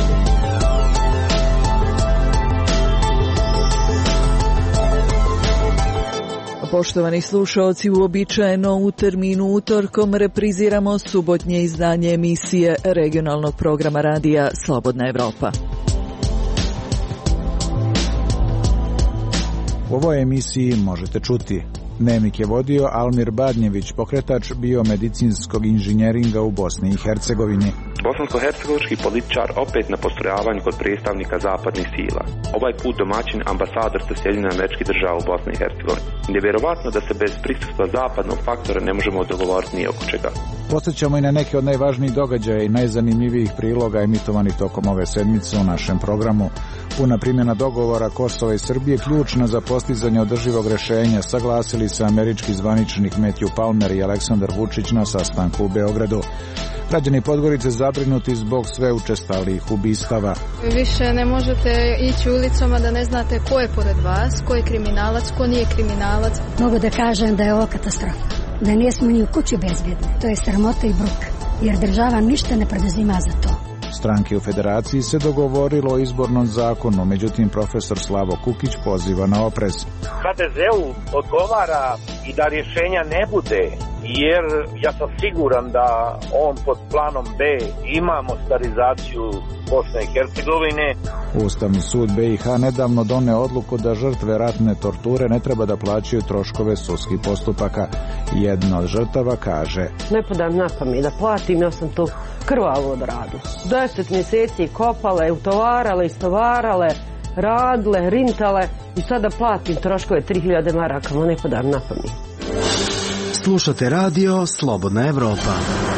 Poštovani slušaoci, uobičajeno u terminu utorkom repriziramo subotnje izdanje emisije regionalnog programa radija Slobodna Evropa. U ovoj emisiji možete čuti: Dnevnik je vodio Almir Badnjević, pokretač biomedicinskog inženjeringa u Bosni i Hercegovini. Bosansko-hercegovački političar opet na postrojavanju kod predstavnika zapadnih sila. Ovaj put domaćin ambasador sa Sjedinjenih Američkih Država u Bosni i Hercegovini. Nevjerovatno da se bez prisustva zapadnog faktora ne možemo dogovoriti ni oko čega. Posjećamo i na neke od najvažnijih događaja i najzanimljivijih priloga emitovanih tokom ove sedmice u našem programu. Puna primjena dogovora Kosova i Srbije ključna za postizanje održivog rešenja, saglasili se američki zvaničnik Matthew Palmer i Aleksandar Vučić na sastanku u Beogradu. Građani Podgorice zabrinuti zbog sve učestalijih ubistava. Više ne možete ići ulicama da ne znate ko je pored vas, ko je kriminalac, ko nije kriminalac. Mogu da kažem da je ovo katastrofa, da nismo ni u kući bezbjedni. To je sramota i bruka, jer država ništa ne preduzima za to. Stranke u federaciji se dogovorilo o izbornom zakonu, međutim profesor Slavo Kukić poziva na oprez. ha de zeu odgovara i da rješenja ne bude, jer ja sam siguran da on pod planom B ima mostarizaciju Bosne i Hercegovine. Ustavni sud be i ha nedavno doneo odluku da žrtve ratne torture ne treba da plaćaju troškove sudskih postupaka. Jedna od žrtava kaže: Ne padam na pamet da platim, ja sam to krvavo odradu. Deset mjeseci kopale, utovarale, istovarale, radile, rintale i sada platim troškove tri hiljade maraka, no ne padam na pamet. Slušate radio Slobodna Evropa.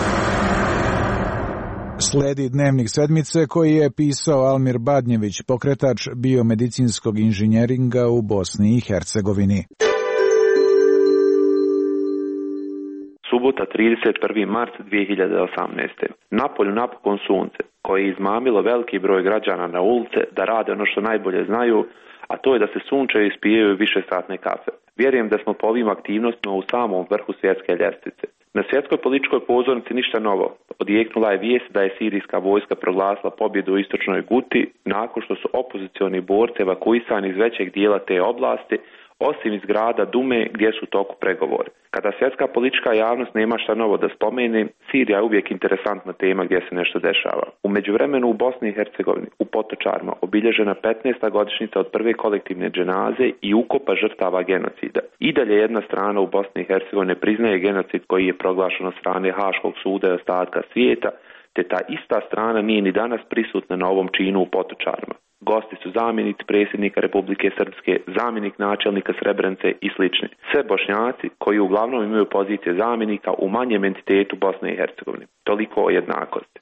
Sledi dnevnik sedmice koji je pisao Almir Badnjević, pokretač biomedicinskog inženjeringa u Bosni i Hercegovini. Subota trideset prvi mart dvije hiljade osamnaeste. Napolju napokon sunce, koje je izmamilo veliki broj građana na ulice da rade ono što najbolje znaju, a to je da se sunčaju i spijaju više satne kafe. Vjerujem da smo po ovim aktivnostima u samom vrhu svjetske ljestvice. Na svjetskoj političkoj pozornici ništa novo. Odjeknula je vijest da je sirijska vojska proglasila pobjedu u istočnoj Guti nakon što su opozicioni borci evakuisani iz većeg dijela te oblasti, osim iz grada Dume gdje su u toku pregovori. Kada svjetska politička javnost nema šta novo da spomeni, Sirija je uvijek interesantna tema gdje se nešto dešava. U međuvremenu u Bosni i Hercegovini, u Potočarima, obilježena petnaesta godišnjica od prve kolektivne dženaze i ukopa žrtava genocida. I dalje jedna strana u Bosni i Hercegovini priznaje genocid koji je proglašen od strane Haškog suda i ostatka svijeta, te ta ista strana nije ni danas prisutna na ovom činu u Potočarima. Gosti su zamjenici predsjednika Republike Srpske, zamjenik načelnika Srebrenice i slični. Sve Bošnjaci koji uglavnom imaju pozicije zamjenika u manjem entitetu Bosne i Hercegovine. Toliko o jednakosti.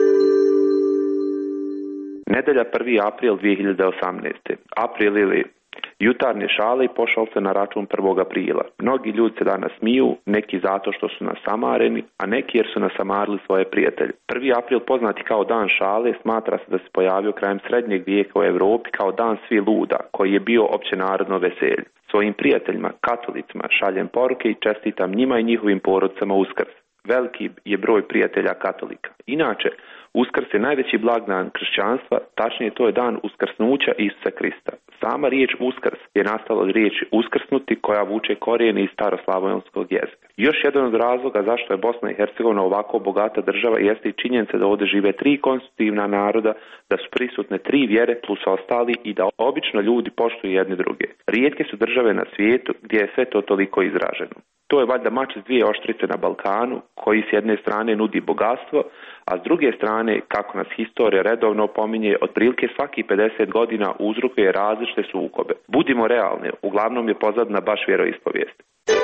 Nedelja prvi april dvije hiljade osamnaeste. April ili Jutarnje šale i pošalce na račun prvog aprila. Mnogi ljudi se danas smiju, neki zato što su nasamareni, a neki jer su nasamarili svoje prijatelje. prvi april, poznati kao dan šale, smatra se da se pojavio krajem srednjeg vijeka u Europi kao dan svi luda, koji je bio općenarodno veselje. Svojim prijateljima, katolicima, šaljem poruke i čestitam njima i njihovim porodicama Uskrs. Veliki je broj prijatelja katolika. Inače, Uskrs je najveći blagdan kršćanstva, tačnije to je dan uskrsnuća Isusa Krista. Sama riječ Uskrs je nastala od riječi uskrsnuti koja vuče korijene iz staroslavonskog jezika. Još jedan od razloga zašto je Bosna i Hercegovina ovako bogata država jeste i činjenica da ovdje žive tri konstitutivna naroda, da su prisutne tri vjere plus ostali i da obično ljudi poštuju jedni druge. Rijetke su države na svijetu gdje je sve to toliko izraženo. To je valjda mač s dvije oštrice na Balkanu, koji s jedne strane nudi bogatstvo, a s druge strane, kako nas historija redovno opominje, otprilike svaki pedeset godina uzrokuje različite sukobe. Budimo realni, uglavnom je pozadina baš vjeroispovijest.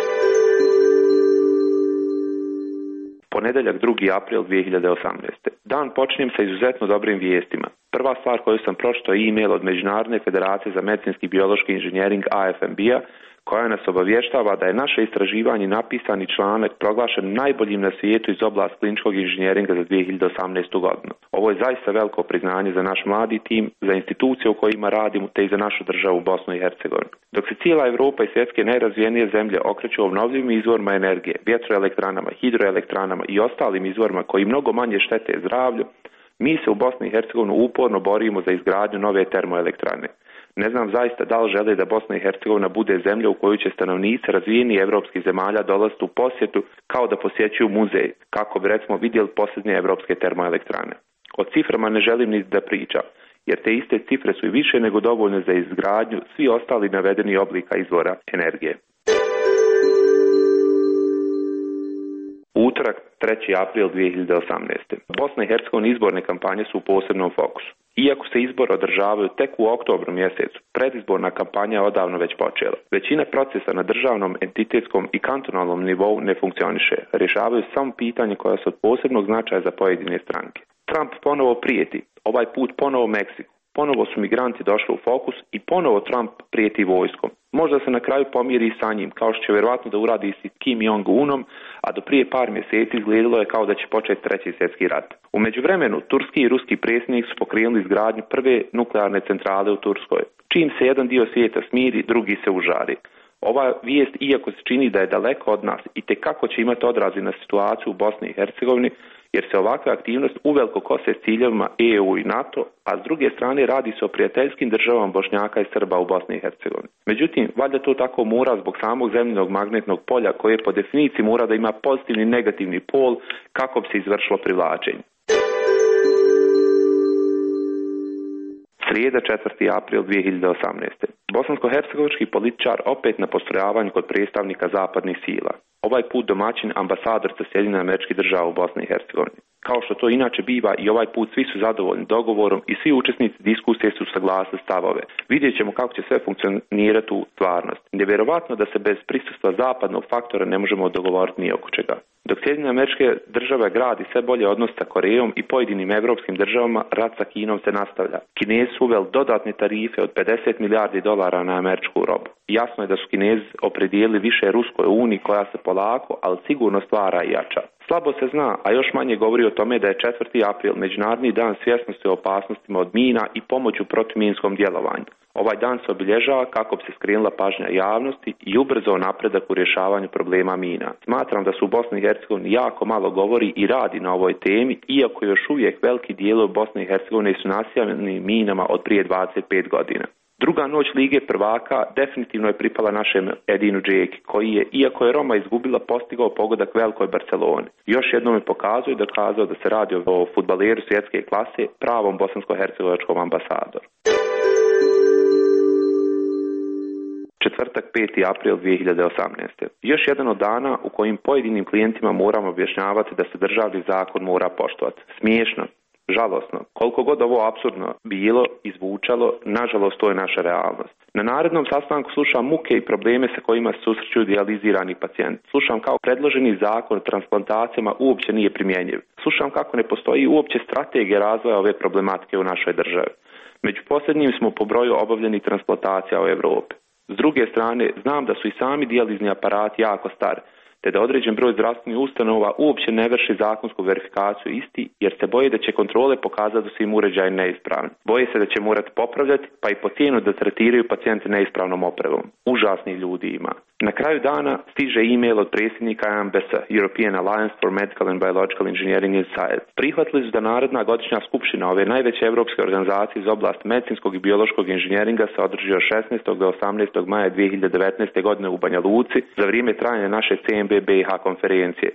Ponedeljak drugi april dvije hiljade osamnaeste. Dan počinjem sa izuzetno dobrim vijestima. Prva stvar koju sam pročitao je e-mail od Međunarodne federacije za medicinski i biološki inženjering A F M B-a, koja nas obavještava da je naše istraživanje napisani članak proglašen najboljim na svijetu iz oblasti kliničkog inženjeringa za dvije hiljade osamnaestu godinu. Ovo je zaista veliko priznanje za naš mladi tim, za institucije u kojima radimo, te i za našu državu Bosnu i Hercegovinu. Dok se cijela Europa i svjetske najrazvijenije zemlje okreću obnovljivim izvorima energije, vjetroelektranama, hidroelektranama i ostalim izvorima koji mnogo manje štete zdravlju, mi se u Bosni i Hercegovini uporno borimo za izgradnju nove termoelektrane. Ne znam zaista da li žele da Bosna i Hercegovina bude zemlja u kojoj će stanovnici razvijenih evropskih zemalja dolaziti u posjetu kao da posjećuju muzej, kako bi recimo vidjeli posljednje evropske termoelektrane. O ciframa ne želim ni da pričam, jer te iste cifre su i više nego dovoljne za izgradnju svi ostali navedeni oblika izvora energije. Utorak, treći april dvije hiljade osamnaeste. Bosna i Hercegovina izborne kampanje su u posebnom fokusu. Iako se izbori održavaju tek u oktobru mjesecu, predizborna kampanja je odavno već počela. Većina procesa na državnom, entitetskom i kantonalnom nivou ne funkcioniše. Rješavaju samo pitanje koja su od posebnog značaja za pojedine stranke. Trump ponovo prijeti, ovaj put ponovo Meksiku. Ponovo su migranti došli u fokus i ponovo Trump prijeti vojskom. Možda se na kraju pomiri sa njim, kao što će vjerovatno da uradi i s Kim Jong-unom, a do prije par mjeseci izgledalo je kao da će početi treći svjetski rat. U međuvremenu, turski i ruski predsjednik su pokrenuli izgradnju prve nuklearne centrale u Turskoj. Čim se jedan dio svijeta smiri, drugi se užari. Ova vijest, iako se čini da je daleko od nas, i tekako će imati odrazi na situaciju u Bosni i Hercegovini, jer se ovakva aktivnost uveliko kose s ciljevima E U i NATO, a s druge strane radi se o prijateljskim državama Bošnjaka i Srba u Bosni i Hercegovini. Međutim, valjda to tako mora zbog samog zemljinog magnetnog polja, koje po definiciji mora da ima pozitivni i negativni pol kako bi se izvršilo privlačenje. Srijeda, četvrti april dvije hiljade osamnaeste. Bosansko-hercegovački političar opet na postrojavanju kod predstavnika zapadnih sila. Ovaj put domaćin ambasador sa Sjedinjenih Američkih Država u Bosni i Hercegovini. Kao što to inače biva, i ovaj put svi su zadovoljni dogovorom i svi učesnici diskusije su saglasili stavove. Vidjet ćemo kako će sve funkcionirati u stvarnosti. Nevjerovatno da se bez prisustva zapadnog faktora ne možemo dogovoriti ni oko čega. Dok Sjedinjene Američke Države gradi sve bolje odnos sa Korejom i pojedinim evropskim državama, rat sa Kinom se nastavlja. Kinezi su uveli dodatne tarife od pedeset milijardi dolara na američku robu. Jasno je da su Kinezi opredijelili više Ruskoj uniji koja se polako, ali sigurno stvara i jača. Slabo se zna, a još manje govori o tome da je četvrti april Međunarodni dan svjesnosti o opasnostima od mina i pomoću protuminskom djelovanju. Ovaj dan se obilježava kako bi se skrenula pažnja javnosti i ubrzao napredak u rješavanju problema mina. Smatram da su u Bosni i Hercegovini jako malo govori i radi na ovoj temi, iako još uvijek veliki dijelovi Bosne i Hercegovine su nasijani minama od prije dvadeset pet godina. Druga noć Lige prvaka definitivno je pripala našem Edinu Džeki, koji je, iako je Roma izgubila, postigao pogodak velikoj Barceloni. Još jednom je pokazao i dokazao da se radi o fudbaleru svjetske klase, pravom bosansko-hercegovačkom ambasadoru. Četvrtak, peti april dvije hiljade osamnaeste. Još jedan od dana u kojim pojedinim klijentima moramo objašnjavati da se državni zakon mora poštovati. Smiješno, žalosno. Koliko god ovo apsurdno bilo i zvučalo, nažalost to je naša realnost. Na narednom sastanku slušam muke i probleme sa kojima se susreću dijalizirani pacijenti. Slušam kao predloženi zakon o transplantacijama uopće nije primjenjiv. Slušam kako ne postoji uopće strategija razvoja ove problematike u našoj državi. Među posljednjim smo po broju obavljenih transplantacija u Evropi. S druge strane, znam da su i sami dijalizni aparati jako stari, te da određen broj zdravstvenih ustanova uopće ne vrši zakonsku verifikaciju isti, jer se boje da će kontrole pokazati da su im uređaji neispravni. Boje se da će morati popravljati, pa i po cijenu da tretiraju pacijente neispravnom opremom. Užasnih ljudi ima. Na kraju dana stiže e-mail od predsjednika E A M B S-a, European Alliance for Medical and Biological Engineering and Science. Prihvatili su da Narodna godišnja skupština ove najveće evropske organizacije iz oblasti medicinskog i biološkog inženjeringa se održi od šesnaestog do osamnaestog maja dvije hiljade devetnaeste. godine u Banja Luci za vrijeme trajanja naše C M B B I H konferencije.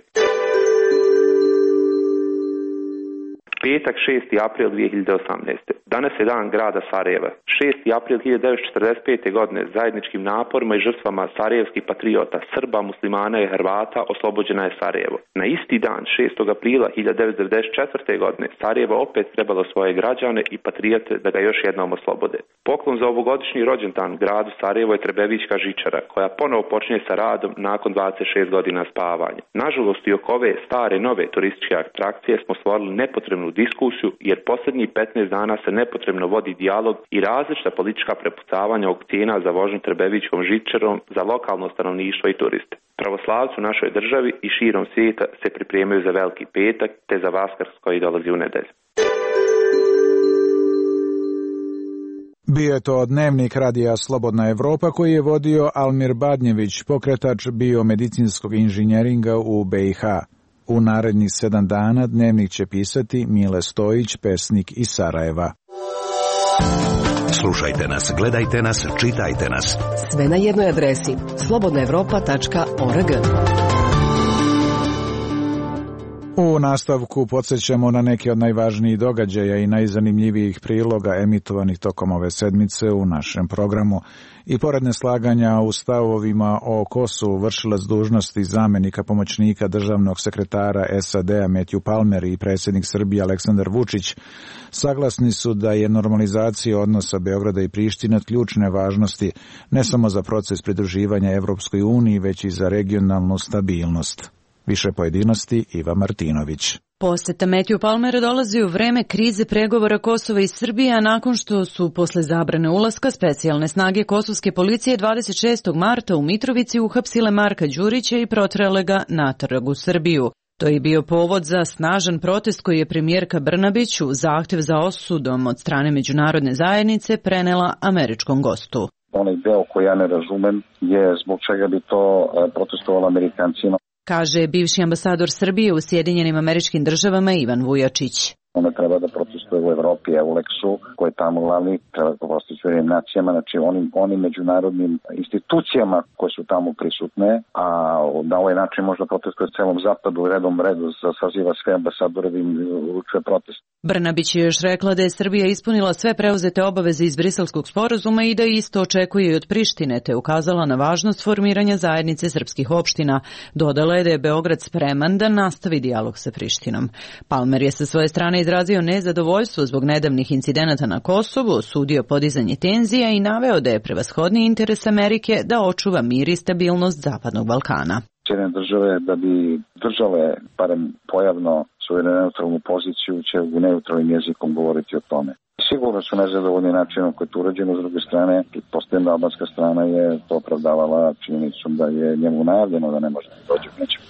Petak, šesti april dvije hiljade osamnaeste. Danas je dan grada Sarajeva. šesti april hiljade devetsto četrdeset pete. godine zajedničkim naporima i žrtvama sarajevskih patriota, Srba, muslimana i Hrvata oslobođena je Sarajevo. Na isti dan, šestog aprila hiljade devetsto devedeset četvrte. godine Sarajevo opet trebalo svoje građane i patriote da ga još jednom oslobode. Poklon za ovogodišnji rođendan gradu Sarajevo je Trebevićka žičara, koja ponovo počinje sa radom nakon dvadeset šest godina spavanja. Nažalost, i oko ove stare nove turističke atrakcije smo stvorili nepotrebnu diskusiju, jer posljednjih petnaest dana se nepotrebno vodi dijalog i različita politička prepucavanja oko cijena za vožnju Trebevićkom žičarom za lokalno stanovništvo i turiste. Pravoslavci u našoj državi i širom svijeta se pripremaju za Veliki petak te za Vaskrs koji dolazi u nedelju. Bio je to dnevnik radija Slobodna Evropa koji je vodio Almir Badnjević, pokretač biomedicinskog inženjeringa u B i H. U narednih sedam dana dnevnik će pisati Mile Stojić, pesnik iz Sarajeva. Slušajte nas, gledajte nas, čitajte nas. Sve na jednoj adresi slobodna evropa tačka org. U nastavku podsjećamo na neke od najvažnijih događaja i najzanimljivijih priloga emitovanih tokom ove sedmice u našem programu. I pored neslaganja u stavovima o Kosovu, vršilac dužnosti zamjenika pomoćnika državnog sekretara S A D-a Matthew Palmer i predsjednik Srbije Aleksandar Vučić saglasni su da je normalizacija odnosa Beograda i Prištine od ključne važnosti ne samo za proces pridruživanja Evropskoj uniji, već i za regionalnu stabilnost. Više pojedinosti Iva Martinović. Poseta Matthew Palmera dolazi u vreme krize pregovora Kosova i Srbije, a nakon što su posle zabrane ulaska specijalne snage kosovske policije dvadeset šestog marta u Mitrovici uhapsile Marka Đurića i proterale ga natrag u Srbiju. To je bio povod za snažan protest koji je premijerka Brnabić u zahtjev za osudom od strane međunarodne zajednice prenela američkom gostu. Onaj deo koji ja ne razumem je zbog čega bi to protestovalo Amerikancima, kaže bivši ambasador Srbije u Sjedinjenim Američkim Državama Ivan Vujačić. One treba da protestuje u Evropi, Euleksu, koji je tamo glavni, treba da protestuje nacijama, znači onim, onim međunarodnim institucijama koje su tamo prisutne, a na ovaj način možda protestuje celom zapadu u redom redu, saziva sve ambasadore da im uručuje protest. Brnabić je još rekla da je Srbija ispunila sve preuzete obaveze iz Briselskog sporazuma i da isto očekuje i od Prištine, te ukazala na važnost formiranja zajednice srpskih opština. Dodala je da je Beograd spreman da nastavi dijalog sa Prištinom. Palmer je sa svoje strane izrazio nezadovoljstvo zbog nedavnih incidenata na Kosovu, osudio podizanje tenzija i naveo da je prevashodni interes Amerike da očuva mir i stabilnost Zapadnog Balkana. Sjedinjene države da bi držale, barem pojavno, svoju neutralnu poziciju, će neutralnim jezikom govoriti o tome. Sigurno su nezadovoljni načinom koji je tu urađeno, s druge strane, postojem da albanska strana je to opravdavala činjenicom da je njemu najavljeno da ne može da dođe u nećem.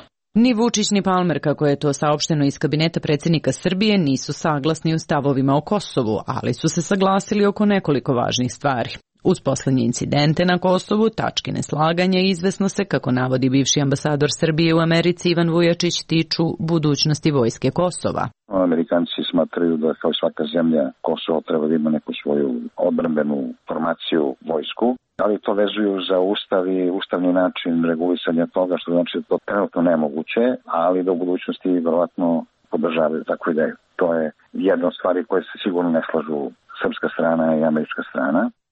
Ni Vučić ni Palmer, kako je to saopšteno iz kabineta predsjednika Srbije, nisu saglasni u stavovima o Kosovu, ali su se saglasili oko nekoliko važnih stvari. Uz poslednje incidente na Kosovu, tačke neslaganja i izvesno se, kako navodi bivši ambasador Srbije u Americi Ivan Vujačić, tiču budućnosti vojske Kosova. Amerikanci smatraju da kao svaka zemlja Kosovo treba da ima neku svoju odbrambenu formaciju vojsku, ali to vezuju za ustav i ustavni način regulisanja toga, što znači da to trenutno nemoguće, ali da u budućnosti verovatno podržavaju takvu ideju. To je jedna od stvari koje se sigurno ne slažu srpska strana i američka strana.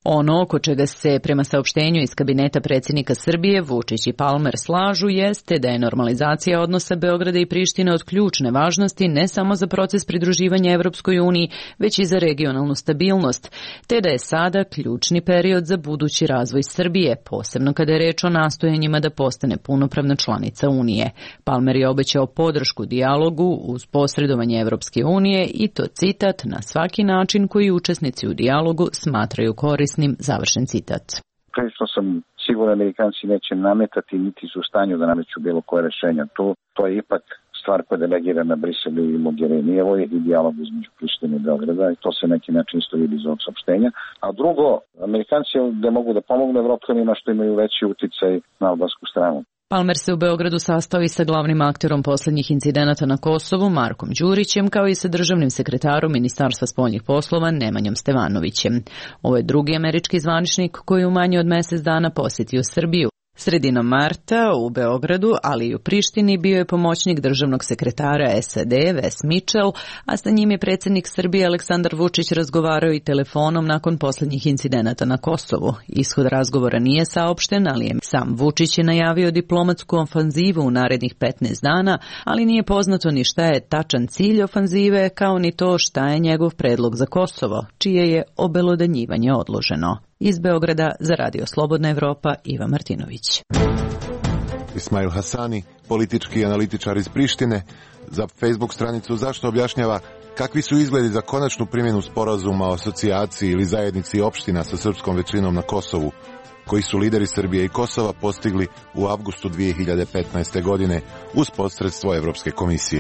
Ono oko čega se prema saopštenju iz kabineta predsjednika Srbije Vučić i Palmer slažu jeste da je normalizacija odnosa Beograda i Prištine od ključne važnosti ne samo za proces pridruživanja Evropskoj uniji, već i za regionalnu stabilnost, te da je sada ključni period za budući razvoj Srbije, posebno kada je reč o nastojanjima da postane punopravna članica Unije. Palmer je obećao podršku dijalogu uz posredovanje Evropske unije i to citat na svaki način koji učesnici u dijalogu smatraju korisnim, završen citat. Kao što sam siguran, Amerikanci neće nametati niti su u stanju da nameću bilo koje rešenja. To, to je ipak stvar koja delegira na Briselu i Mogherinijevo i dijalog između Prištine i Beograda i to se neki način isto vidi iz ovog saopštenja. A drugo, Amerikanci da mogu da pomognu Evropljanima što imaju veći uticaj na albansku stranu. Palmer se u Beogradu sastao i sa glavnim akterom posljednjih incidenata na Kosovu, Markom Đurićem, kao i sa državnim sekretarom Ministarstva spoljnih poslova Nemanjom Stevanovićem. Ovo je drugi američki zvaničnik koji je u manje od mjesec dana posjetio Srbiju. Sredinom marta u Beogradu, ali i u Prištini bio je pomoćnik državnog sekretara S A D Wes Mitchell, a sa njim je predsjednik Srbije Aleksandar Vučić razgovarao i telefonom nakon posljednjih incidenata na Kosovu. Ishod razgovora nije saopšten, ali je sam Vučić je najavio diplomatsku ofanzivu u narednih petnaest dana, ali nije poznato ni šta je tačan cilj ofanzive, kao ni to šta je njegov predlog za Kosovo, čije je obelodanjivanje odloženo. Iz Beograda za Radio Slobodna Evropa, Iva Martinović. Ismail Hasani, politički analitičar iz Prištine, za Facebook stranicu Zašto objašnjava kakvi su izgledi za konačnu primjenu sporazuma o asocijaciji ili zajednici opština sa srpskom većinom na Kosovu, koji su lideri Srbije i Kosova postigli u avgustu dvije hiljade petnaeste. godine uz posredstvo Evropske komisije.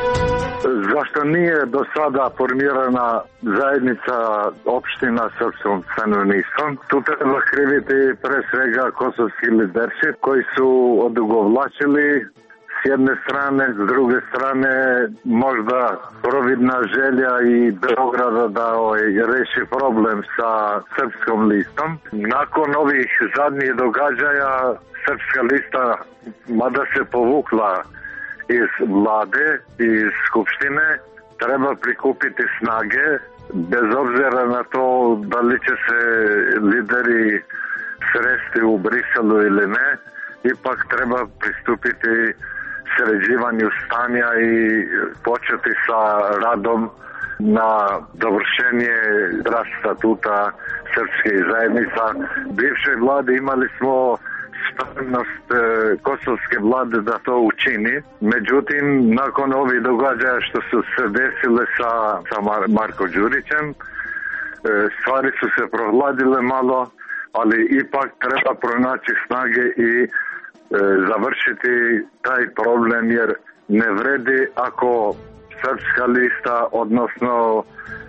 Zašto nije do sada formirana zajednica opština srpskom stanovništvom? Tu treba kriviti pre svega kosovski lidership koji su odugovlačili s jedne strane, s druge strane možda providna želja i Beograda da ovaj, reši problem sa srpskom listom. Nakon ovih zadnjih događaja srpska lista, mada se povukla iz vlade, iz skupštine, treba prikupiti snage, bez obzira na to da li će se lideri sresti u Briselu ili ne, ipak treba pristupiti sređivanju stanja i početi sa radom na dovršenje draft statuta srpskih zajednica. Bivšoj vladi imali smo spremnost e, kosovske vlade da to učini. Međutim, nakon ovih događaja što su se desile sa, sa Mar- Marko Đurićem, e, stvari su se prohladile malo, ali ipak treba pronaći snage i e, završiti taj problem, jer ne vredi ako srpska lista, odnosno e,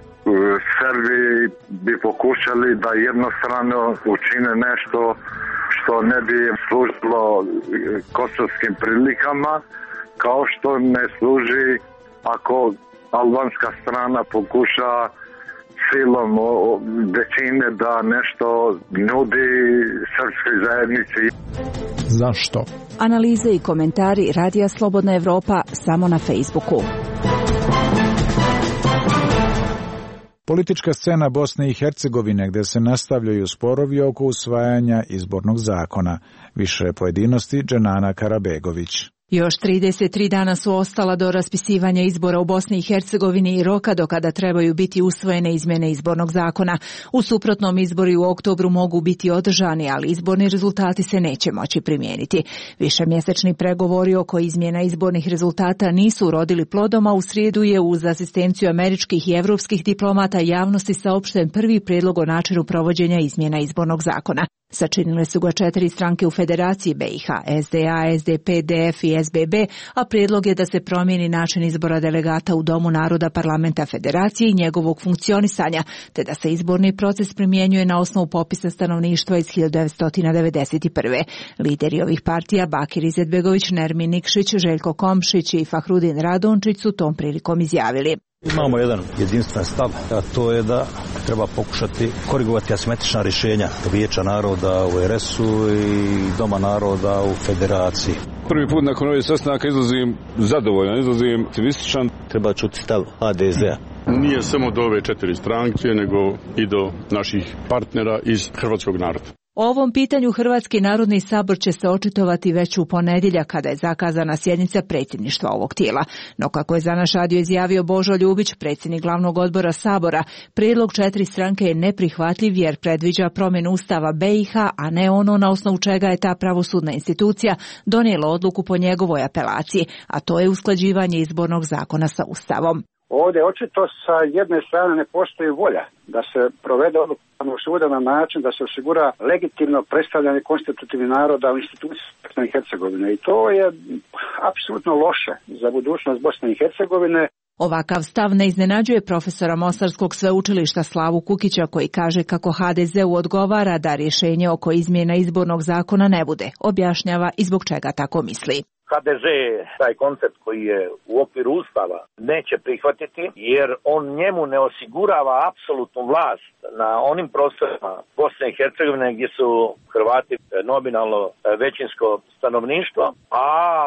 Srbi bi pokušali da jednostrano učine nešto što ne bi služilo kosovskim prilikama, kao što ne služi ako albanska strana pokuša silom većine da nešto nudi srpskoj zajednici. Zašto? Analize i komentari Radija Slobodna Evropa samo na Facebooku. Politička scena Bosne i Hercegovine gdje se nastavljaju sporovi oko usvajanja izbornog zakona. Više pojedinosti Dženana Karabegović. Još trideset tri dana su ostala do raspisivanja izbora u Bosni i Hercegovini i roka do kada trebaju biti usvojene izmjene izbornog zakona. U suprotnom, izbori u oktobru mogu biti održani, ali izborni rezultati se neće moći primijeniti. Višemjesečni pregovori oko izmjena izbornih rezultata nisu urodili plodom, a u srijedu je uz asistenciju američkih i evropskih diplomata javnosti saopšten prvi prijedlog o načinu provođenja izmjena izbornog zakona. Sačinile su ga četiri stranke u Federaciji B i H, S D A, S D P, D F i S B B, a prijedlog je da se promijeni način izbora delegata u Domu naroda Parlamenta Federacije i njegovog funkcionisanja, te da se izborni proces primjenjuje na osnovu popisa stanovništva iz hiljadu devetsto devedeset prve. Lideri ovih partija, Bakir Izetbegović, Nermin Nikšić, Željko Komšić i Fahrudin Radončić su tom prilikom izjavili. Imamo jedan jedinstven stav, a to je da treba pokušati korigovati asimetrična rješenja Vijeća naroda u R S-u i Doma naroda u Federaciji. Prvi put nakon ovih sastanaka izlazim zadovoljan, izlazim optimističan. Treba čuti stav H D Z-a nije samo do ove četiri stranke, nego i do naših partnera iz hrvatskog naroda. O ovom pitanju Hrvatski narodni sabor će se očitovati već u ponedjeljak kada je zakazana sjednica predsjedništva ovog tijela. No kako je za naš radio izjavio Božo Ljubić, predsjednik glavnog odbora Sabora, prijedlog četiri stranke je neprihvatljiv jer predviđa promjenu Ustava B i H, a ne ono na osnovu čega je ta pravosudna institucija donijela odluku po njegovoj apelaciji, a to je usklađivanje izbornog zakona sa Ustavom. Ovdje očito sa jedne strane ne postoji volja da se provede odluka Ustavnog suda na način da se osigura legitimno predstavljanje konstitutivnih naroda u instituciji Bosne i Hercegovine. I to je apsolutno loše za budućnost Bosne i Hercegovine. Ovakav stav ne iznenađuje profesora Mostarskog sveučilišta Slavu Kukića koji kaže kako ha de zeu odgovara da rješenje oko izmjena izbornog zakona ne bude. Objašnjava i zbog čega tako misli. ha de ze taj koncept koji je u okviru Ustava neće prihvatiti jer on njemu ne osigurava apsolutnu vlast na onim prostorima Bosne i Hercegovine gdje su Hrvati nominalno većinsko stanovništvo, a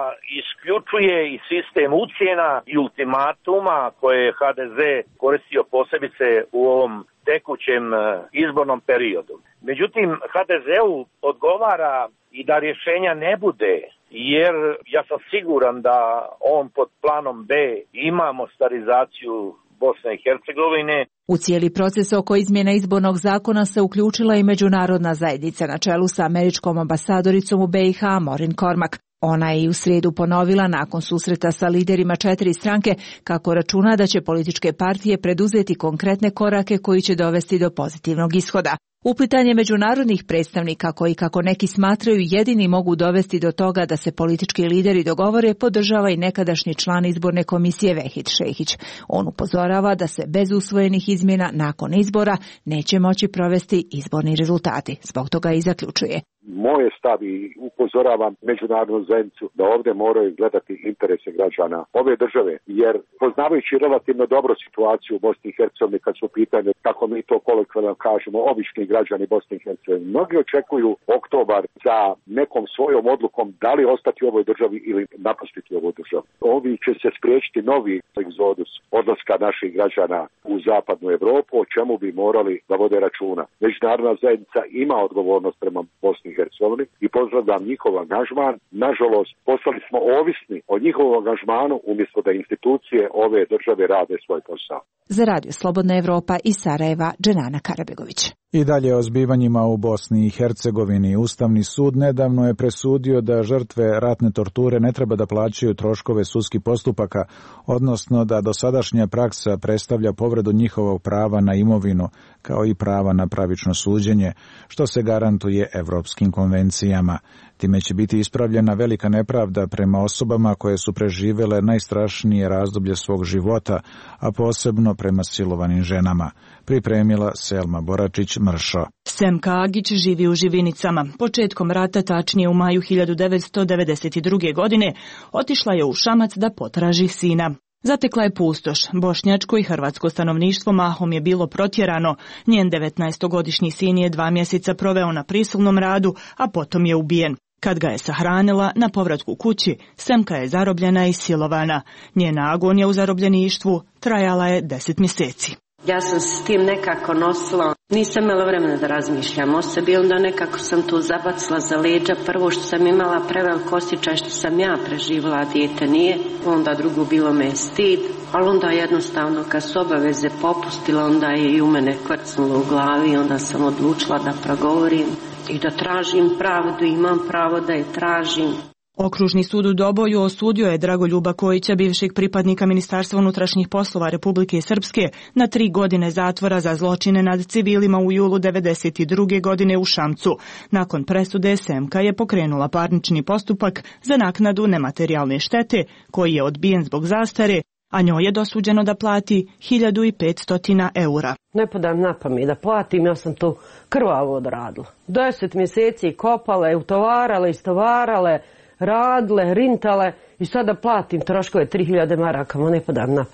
isključuje i sistem ucjena i ultimatuma koje je ha de ze koristio posebice u ovom tekućem izbornom periodu. Međutim, ha de zeu odgovara i da rješenja ne bude, jer ja sam siguran da on pod planom B ima mostarizaciju Bosne i Hercegovine. U cijeli proces oko izmjena izbornog zakona se uključila i međunarodna zajednica na čelu sa američkom ambasadoricom u be i ha Maureen Cormack. Ona je i u srijedu ponovila nakon susreta sa liderima četiri stranke kako računa da će političke partije preduzeti konkretne korake koji će dovesti do pozitivnog ishoda. Uplitanje međunarodnih predstavnika koji, kako neki smatraju, jedini mogu dovesti do toga da se politički lideri dogovore, podržava i nekadašnji član izborne komisije Vehid Šehić. On upozorava da se bez usvojenih izmjena nakon izbora neće moći provesti izborni rezultati. Zbog toga i zaključuje. Moj je stav i upozoravam međunarodnu zajednicu da ovdje moraju gledati interese građana ove države, jer poznavajući relativno dobro situaciju u Bosni i Hercegovini kad su pitanje, kako mi to kolokvijalno kažemo, obični građani Bosne i Hercegovine, mnogi očekuju oktobar za nekom svojom odlukom da li ostati u ovoj državi ili napustiti ovu državu. Ovi će se spriječiti novi egzodus odlaska naših građana u zapadnu Europu, o čemu bi morali da vode računa. Međunarodna zajednica ima odgovornost prema Bosni i Hercegovini i pozdravljam njihov angažman. Nažalost, postali smo ovisni o njihovom angažmanu umjesto da institucije ove države rade svoj posao. Za Radio Slobodna Evropa iz Sarajeva, Dženana Karabegović. I dalje o zbivanjima u Bosni i Hercegovini. Ustavni sud nedavno je presudio da žrtve ratne torture ne treba da plaćaju troškove sudskih postupaka, odnosno da dosadašnja praksa predstavlja povredu njihovog prava na imovinu, kao i prava na pravično suđenje, što se garantuje evropskim konvencijama. Time će biti ispravljena velika nepravda prema osobama koje su preživele najstrašnije razdoblje svog života, a posebno prema silovanim ženama. Pripremila Selma Boračić-Mršo. Semka Agić živi u Živinicama. Početkom rata, tačnije u maju hiljadu devetsto devedeset druge. godine, otišla je u Šamac da potraži sina. Zatekla je pustoš. Bošnjačko i hrvatsko stanovništvo mahom je bilo protjerano. Njen devetnaestogodišnji sin je dva mjeseca proveo na prisilnom radu, a potom je ubijen. Kad ga je sahranila, na povratku kući, Semka je zarobljena i silovana. Njena agonija u zarobljeništvu trajala je deset mjeseci. Ja sam se s tim nekako nosila, nisam imala vremena da razmišljam o sebi, onda nekako sam tu zabacila za leđa. Prvo što sam imala prevelik osjećaj što sam ja preživjela, a dijete nije, onda drugo bilo me stid, ali onda jednostavno kad su obaveze popustila, onda je i u mene kvrcnulo u glavi, onda sam odlučila da progovorim i da tražim pravdu, imam pravo da je tražim. Okružni sud u Doboju osudio je Dragoljuba Kojića, bivšeg pripadnika Ministarstva unutrašnjih poslova Republike Srpske, na tri godine zatvora za zločine nad civilima u julu devedeset druge. godine u Šamcu. Nakon presude Semka je pokrenula parnični postupak za naknadu nematerijalne štete, koji je odbijen zbog zastare, a njoj je dosuđeno da plati hiljadu petsto eura. Ne padam na pamet da platim, ja sam to krvavo odradila. Deset mjeseci kopale, utovarale, istovarale, radile, rintale i sada platim troškove tri hiljade maraka, ma ne padam na pamet.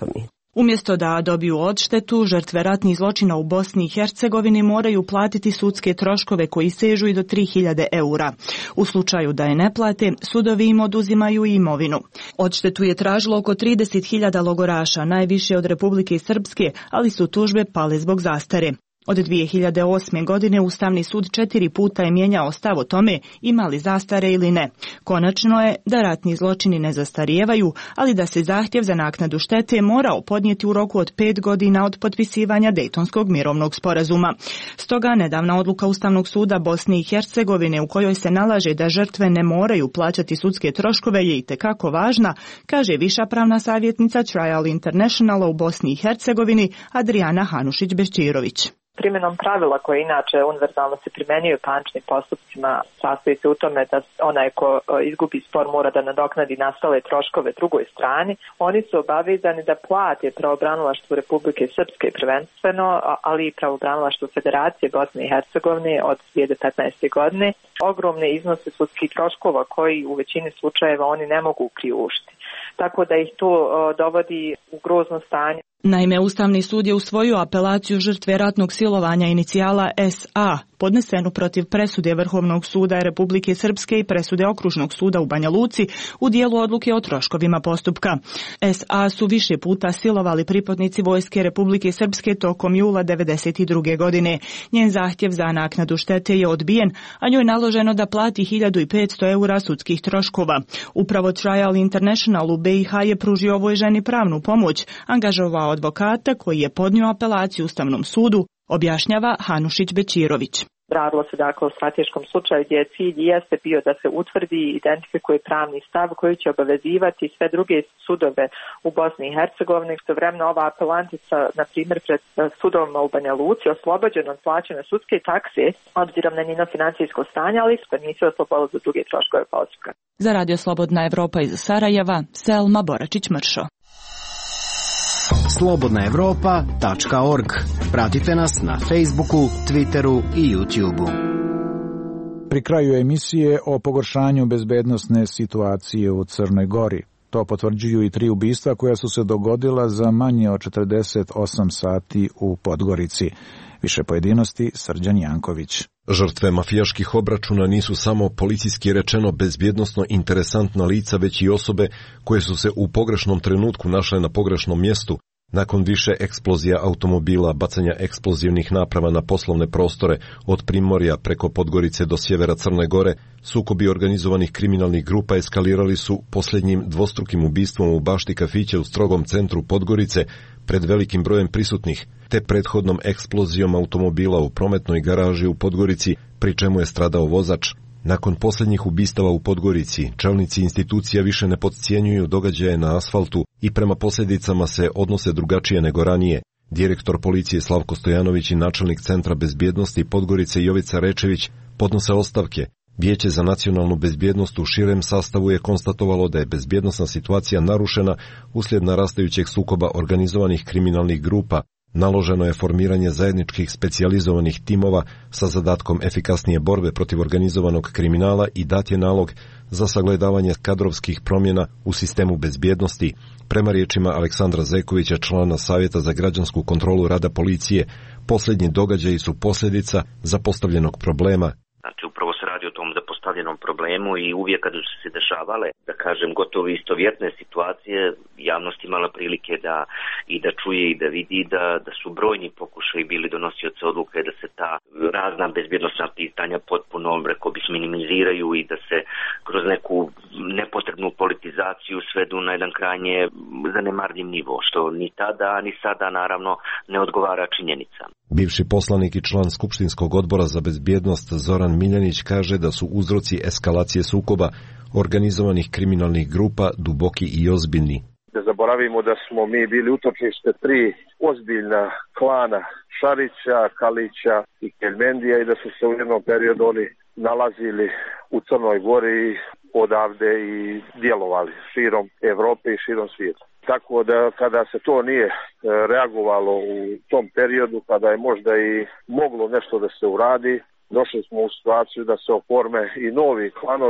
Umjesto da dobiju odštetu, žrtve ratnih zločina u Bosni i Hercegovini moraju platiti sudske troškove koji sežu i do tri hiljade eura. U slučaju da je ne plate, sudovi im oduzimaju i imovinu. Odštetu je tražilo oko trideset hiljada logoraša, najviše od Republike Srpske, ali su tužbe pale zbog zastare. Od dvije hiljade osme. godine Ustavni sud četiri puta je mijenjao stav o tome ima li zastare ili ne. Konačno je da ratni zločini ne zastarijevaju, ali da se zahtjev za naknadu štete morao podnijeti u roku od pet godina od potpisivanja Dejtonskog mirovnog sporazuma. Stoga nedavna odluka Ustavnog suda Bosne i Hercegovine u kojoj se nalaže da žrtve ne moraju plaćati sudske troškove je itekako važna, kaže viša pravna savjetnica Trial Internationala u Bosni i Hercegovini Adriana Hanušić-Bešćirović. Primjenom pravila koje inače univerzalno se primjenjuju u parničnim postupcima sastoji se u tome da onaj ko izgubi spor mora da nadoknadi nastale troškove drugoj strani. Oni su obavezani da plate pravobranilaštvu Republike Srpske prvenstveno, ali i pravobranilaštvu Federacije Bosne i Hercegovine od dvije hiljade petnaeste. godine ogromne iznose sudskih troškova koji u većini slučajeva oni ne mogu priuštiti. Tako da ih to dovodi u grozno stanje. Naime, Ustavni sud je usvojio apelaciju žrtve ratnog silovanja inicijala S A, podnesenu protiv presude Vrhovnog suda Republike Srpske i presude Okružnog suda u Banja Luci u dijelu odluke o troškovima postupka. S A su više puta silovali pripadnici vojske Republike Srpske tokom jula devedeset druge. godine. Njen zahtjev za naknadu štete je odbijen, a njoj naloženo da plati hiljadu petsto eura sudskih troškova. Upravo Trial International u B i H je pružio ovoj ženi pravnu pomoć, angažovao advokata koji je podnio apelaciju Ustavnom sudu, objašnjava Hanušić-Bešćirović. Radilo se dakle o strateškom slučaju gdje je cilj jeste bio da se utvrdi i identifikuje pravni stav koji će obavezivati sve druge sudove u Bosni i Hercegovini. Istovremeno ova apelantica, na primjer, pred sudovima u Banja Luci oslobođena od plaćanja sudske takse obzirom na njeno financijsko stanje, ali nisu oslobodili za druge troškove postupka. Za Radio Slobodna Evropa iz Sarajeva, Selma Boračić-Mršo. slobodna evropa tačka org. Pratite nas na Facebooku, Twitteru i YouTubeu. Pri kraju emisije o pogoršanju bezbednosne situacije u Crnoj Gori. To potvrđuju i tri ubistva koja su se dogodila za manje od četrdeset osam sati u Podgorici. Više pojedinosti Srđan Janković. Žrtve mafijaških obračuna nisu samo policijski rečeno bezbjednosno interesantna lica, već i osobe koje su se u pogrešnom trenutku našle na pogrešnom mjestu. Nakon više eksplozija automobila, bacanja eksplozivnih naprava na poslovne prostore od Primorja preko Podgorice do sjevera Crne Gore, sukobi organizovanih kriminalnih grupa eskalirali su posljednjim dvostrukim ubistvom u bašti kafića u strogom centru Podgorice pred velikim brojem prisutnih, te prethodnom eksplozijom automobila u prometnoj garaži u Podgorici, pri čemu je stradao vozač. Nakon posljednjih ubistava u Podgorici, čelnici institucija više ne podcjenjuju događaje na asfaltu i prema posljedicama se odnose drugačije nego ranije. Direktor policije Slavko Stojanović i načelnik Centra bezbjednosti Podgorice Jovica Rečević podnose ostavke. Vijeće za nacionalnu bezbjednost u širem sastavu je konstatovalo da je bezbjednosna situacija narušena uslijed narastajućeg sukoba organizovanih kriminalnih grupa. Naloženo je formiranje zajedničkih specijalizovanih timova sa zadatkom efikasnije borbe protiv organizovanog kriminala i dat je nalog za sagledavanje kadrovskih promjena u sistemu bezbjednosti. Prema riječima Aleksandra Zekovića, člana Savjeta za građansku kontrolu rada policije, posljednji događaji su posljedica zapostavljenog problema. Znači, upravo se radi o tom zapostavljenom problemu i uvijek kad su se dešavale, da kažem, gotovo istovjetne situacije, javnost imala prilike da i da čuje i da vidi da, da su brojni pokušaji bili donosioci odluke da se ta razna bezbjednosna pitanja potpuno, rekao bih, minimiziraju i da se kroz neku nepotrebnu politizaciju svedu na jedan krajnje zanemarljiv nivo, što ni tada, ni sada naravno ne odgovara činjenicama. Bivši poslanik i član Skupštinskog odbora za bezbjednost Zoran Miljanić kaže da su uzroci eskalacije sukoba organizovanih kriminalnih grupa duboki i ozbiljni. Da zaboravimo da smo mi bili utočište tri ozbiljna klana Šarića, Kalića i Keljmendija i da su se u jednom periodu oni nalazili u Crnoj Gori odavde i djelovali širom Evrope i širom svijeta. Tako da kada se to nije reagovalo u tom periodu, kada je možda i moglo nešto da se uradi, došli smo u situaciju da se oforme i novi klanovi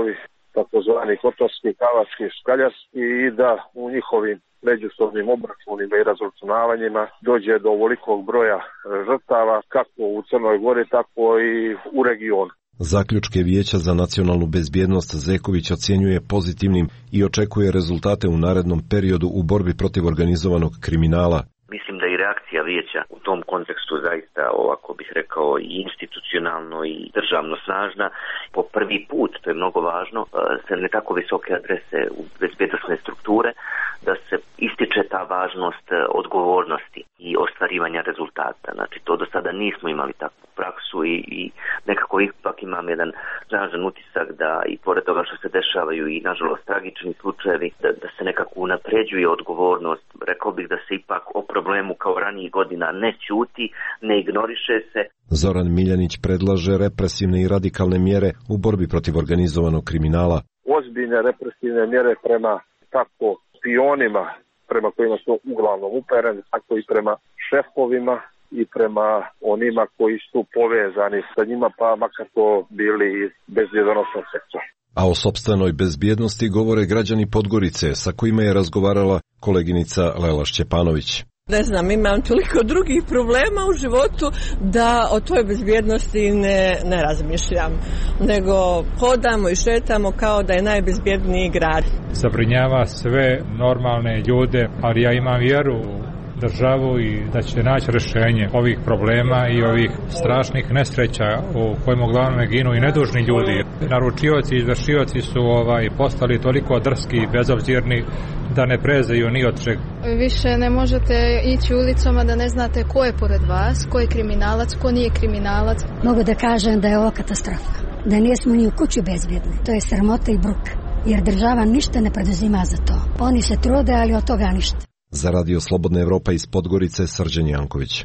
takozvani kotorski, kavarski, škaljarski i da u njihovim međusobnim obračunima i razračunavanjima dođe do ovolikog broja žrtava kako u Crnoj Gori, tako i u regionu. Zaključke Vijeća za nacionalnu bezbjednost Zeković ocjenjuje pozitivnim i očekuje rezultate u narednom periodu u borbi protiv organizovanog kriminala. Mislim da i reakcija vijeća u tom kontekstu zaista, ovako bih rekao, i institucionalno i državno snažna. Po prvi put, to je mnogo važno, se ne tako visoke adrese u bezbjednosne strukture, da se ističe ta važnost odgovornosti i ostvarivanja rezultata. Znači, to do sada nismo imali takvu praksu i, i nekako ipak imam jedan snažan utisak da i pored toga što se dešavaju i nažalost tragični slučajevi, da, da se nekako unapređuje odgovornost. Rekao bih da se ipak o problemu kao ranijih godina ne ćuti, ne ignoriše se. Zoran Miljanić predlaže represivne i radikalne mjere u borbi protiv organizovanog kriminala. Ozbiljne represivne mjere prema tako špionima, prema kojima su uglavnom upereni, tako i prema šefovima i prema onima koji su povezani sa njima, pa makar to bili iz bezbjednosnog sektora. A o sopstvenoj bezbjednosti govore građani Podgorice, sa kojima je razgovarala koleginica Lela Šćepanović. Ne znam, imam toliko drugih problema u životu da o toj bezbjednosti ne, ne razmišljam, nego hodamo i šetamo kao da je najbezbjedniji grad. Zabrinjava sve normalne ljude, ali ja imam vjeru u državu i da će naći rješenje ovih problema i ovih strašnih nesreća u kojima uglavnom ginu i nedužni ljudi. Naručioci i izvršioci su ovaj, postali toliko drski i bezobzirni da ne prezaju ni od čega. Više ne možete ići ulicama da ne znate ko je pored vas, ko je kriminalac, ko nije kriminalac. Mogu da kažem da je ovo katastrofa, da nismo ni u kući bezbjedni. To je sramota i bruka, jer država ništa ne preduzima za to. Oni se trude, ali od toga ništa. Za Radio Slobodna Evropa iz Podgorice, Srđan Janković.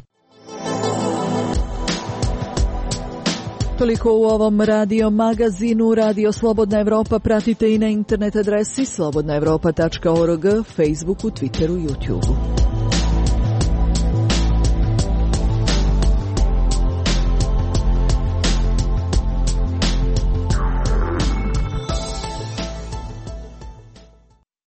Toliko u ovom radio magazinu. Radio Slobodna Evropa pratite i na internet adresi slobodna evropa tačka org, Facebooku, Twitteru i YouTubeu.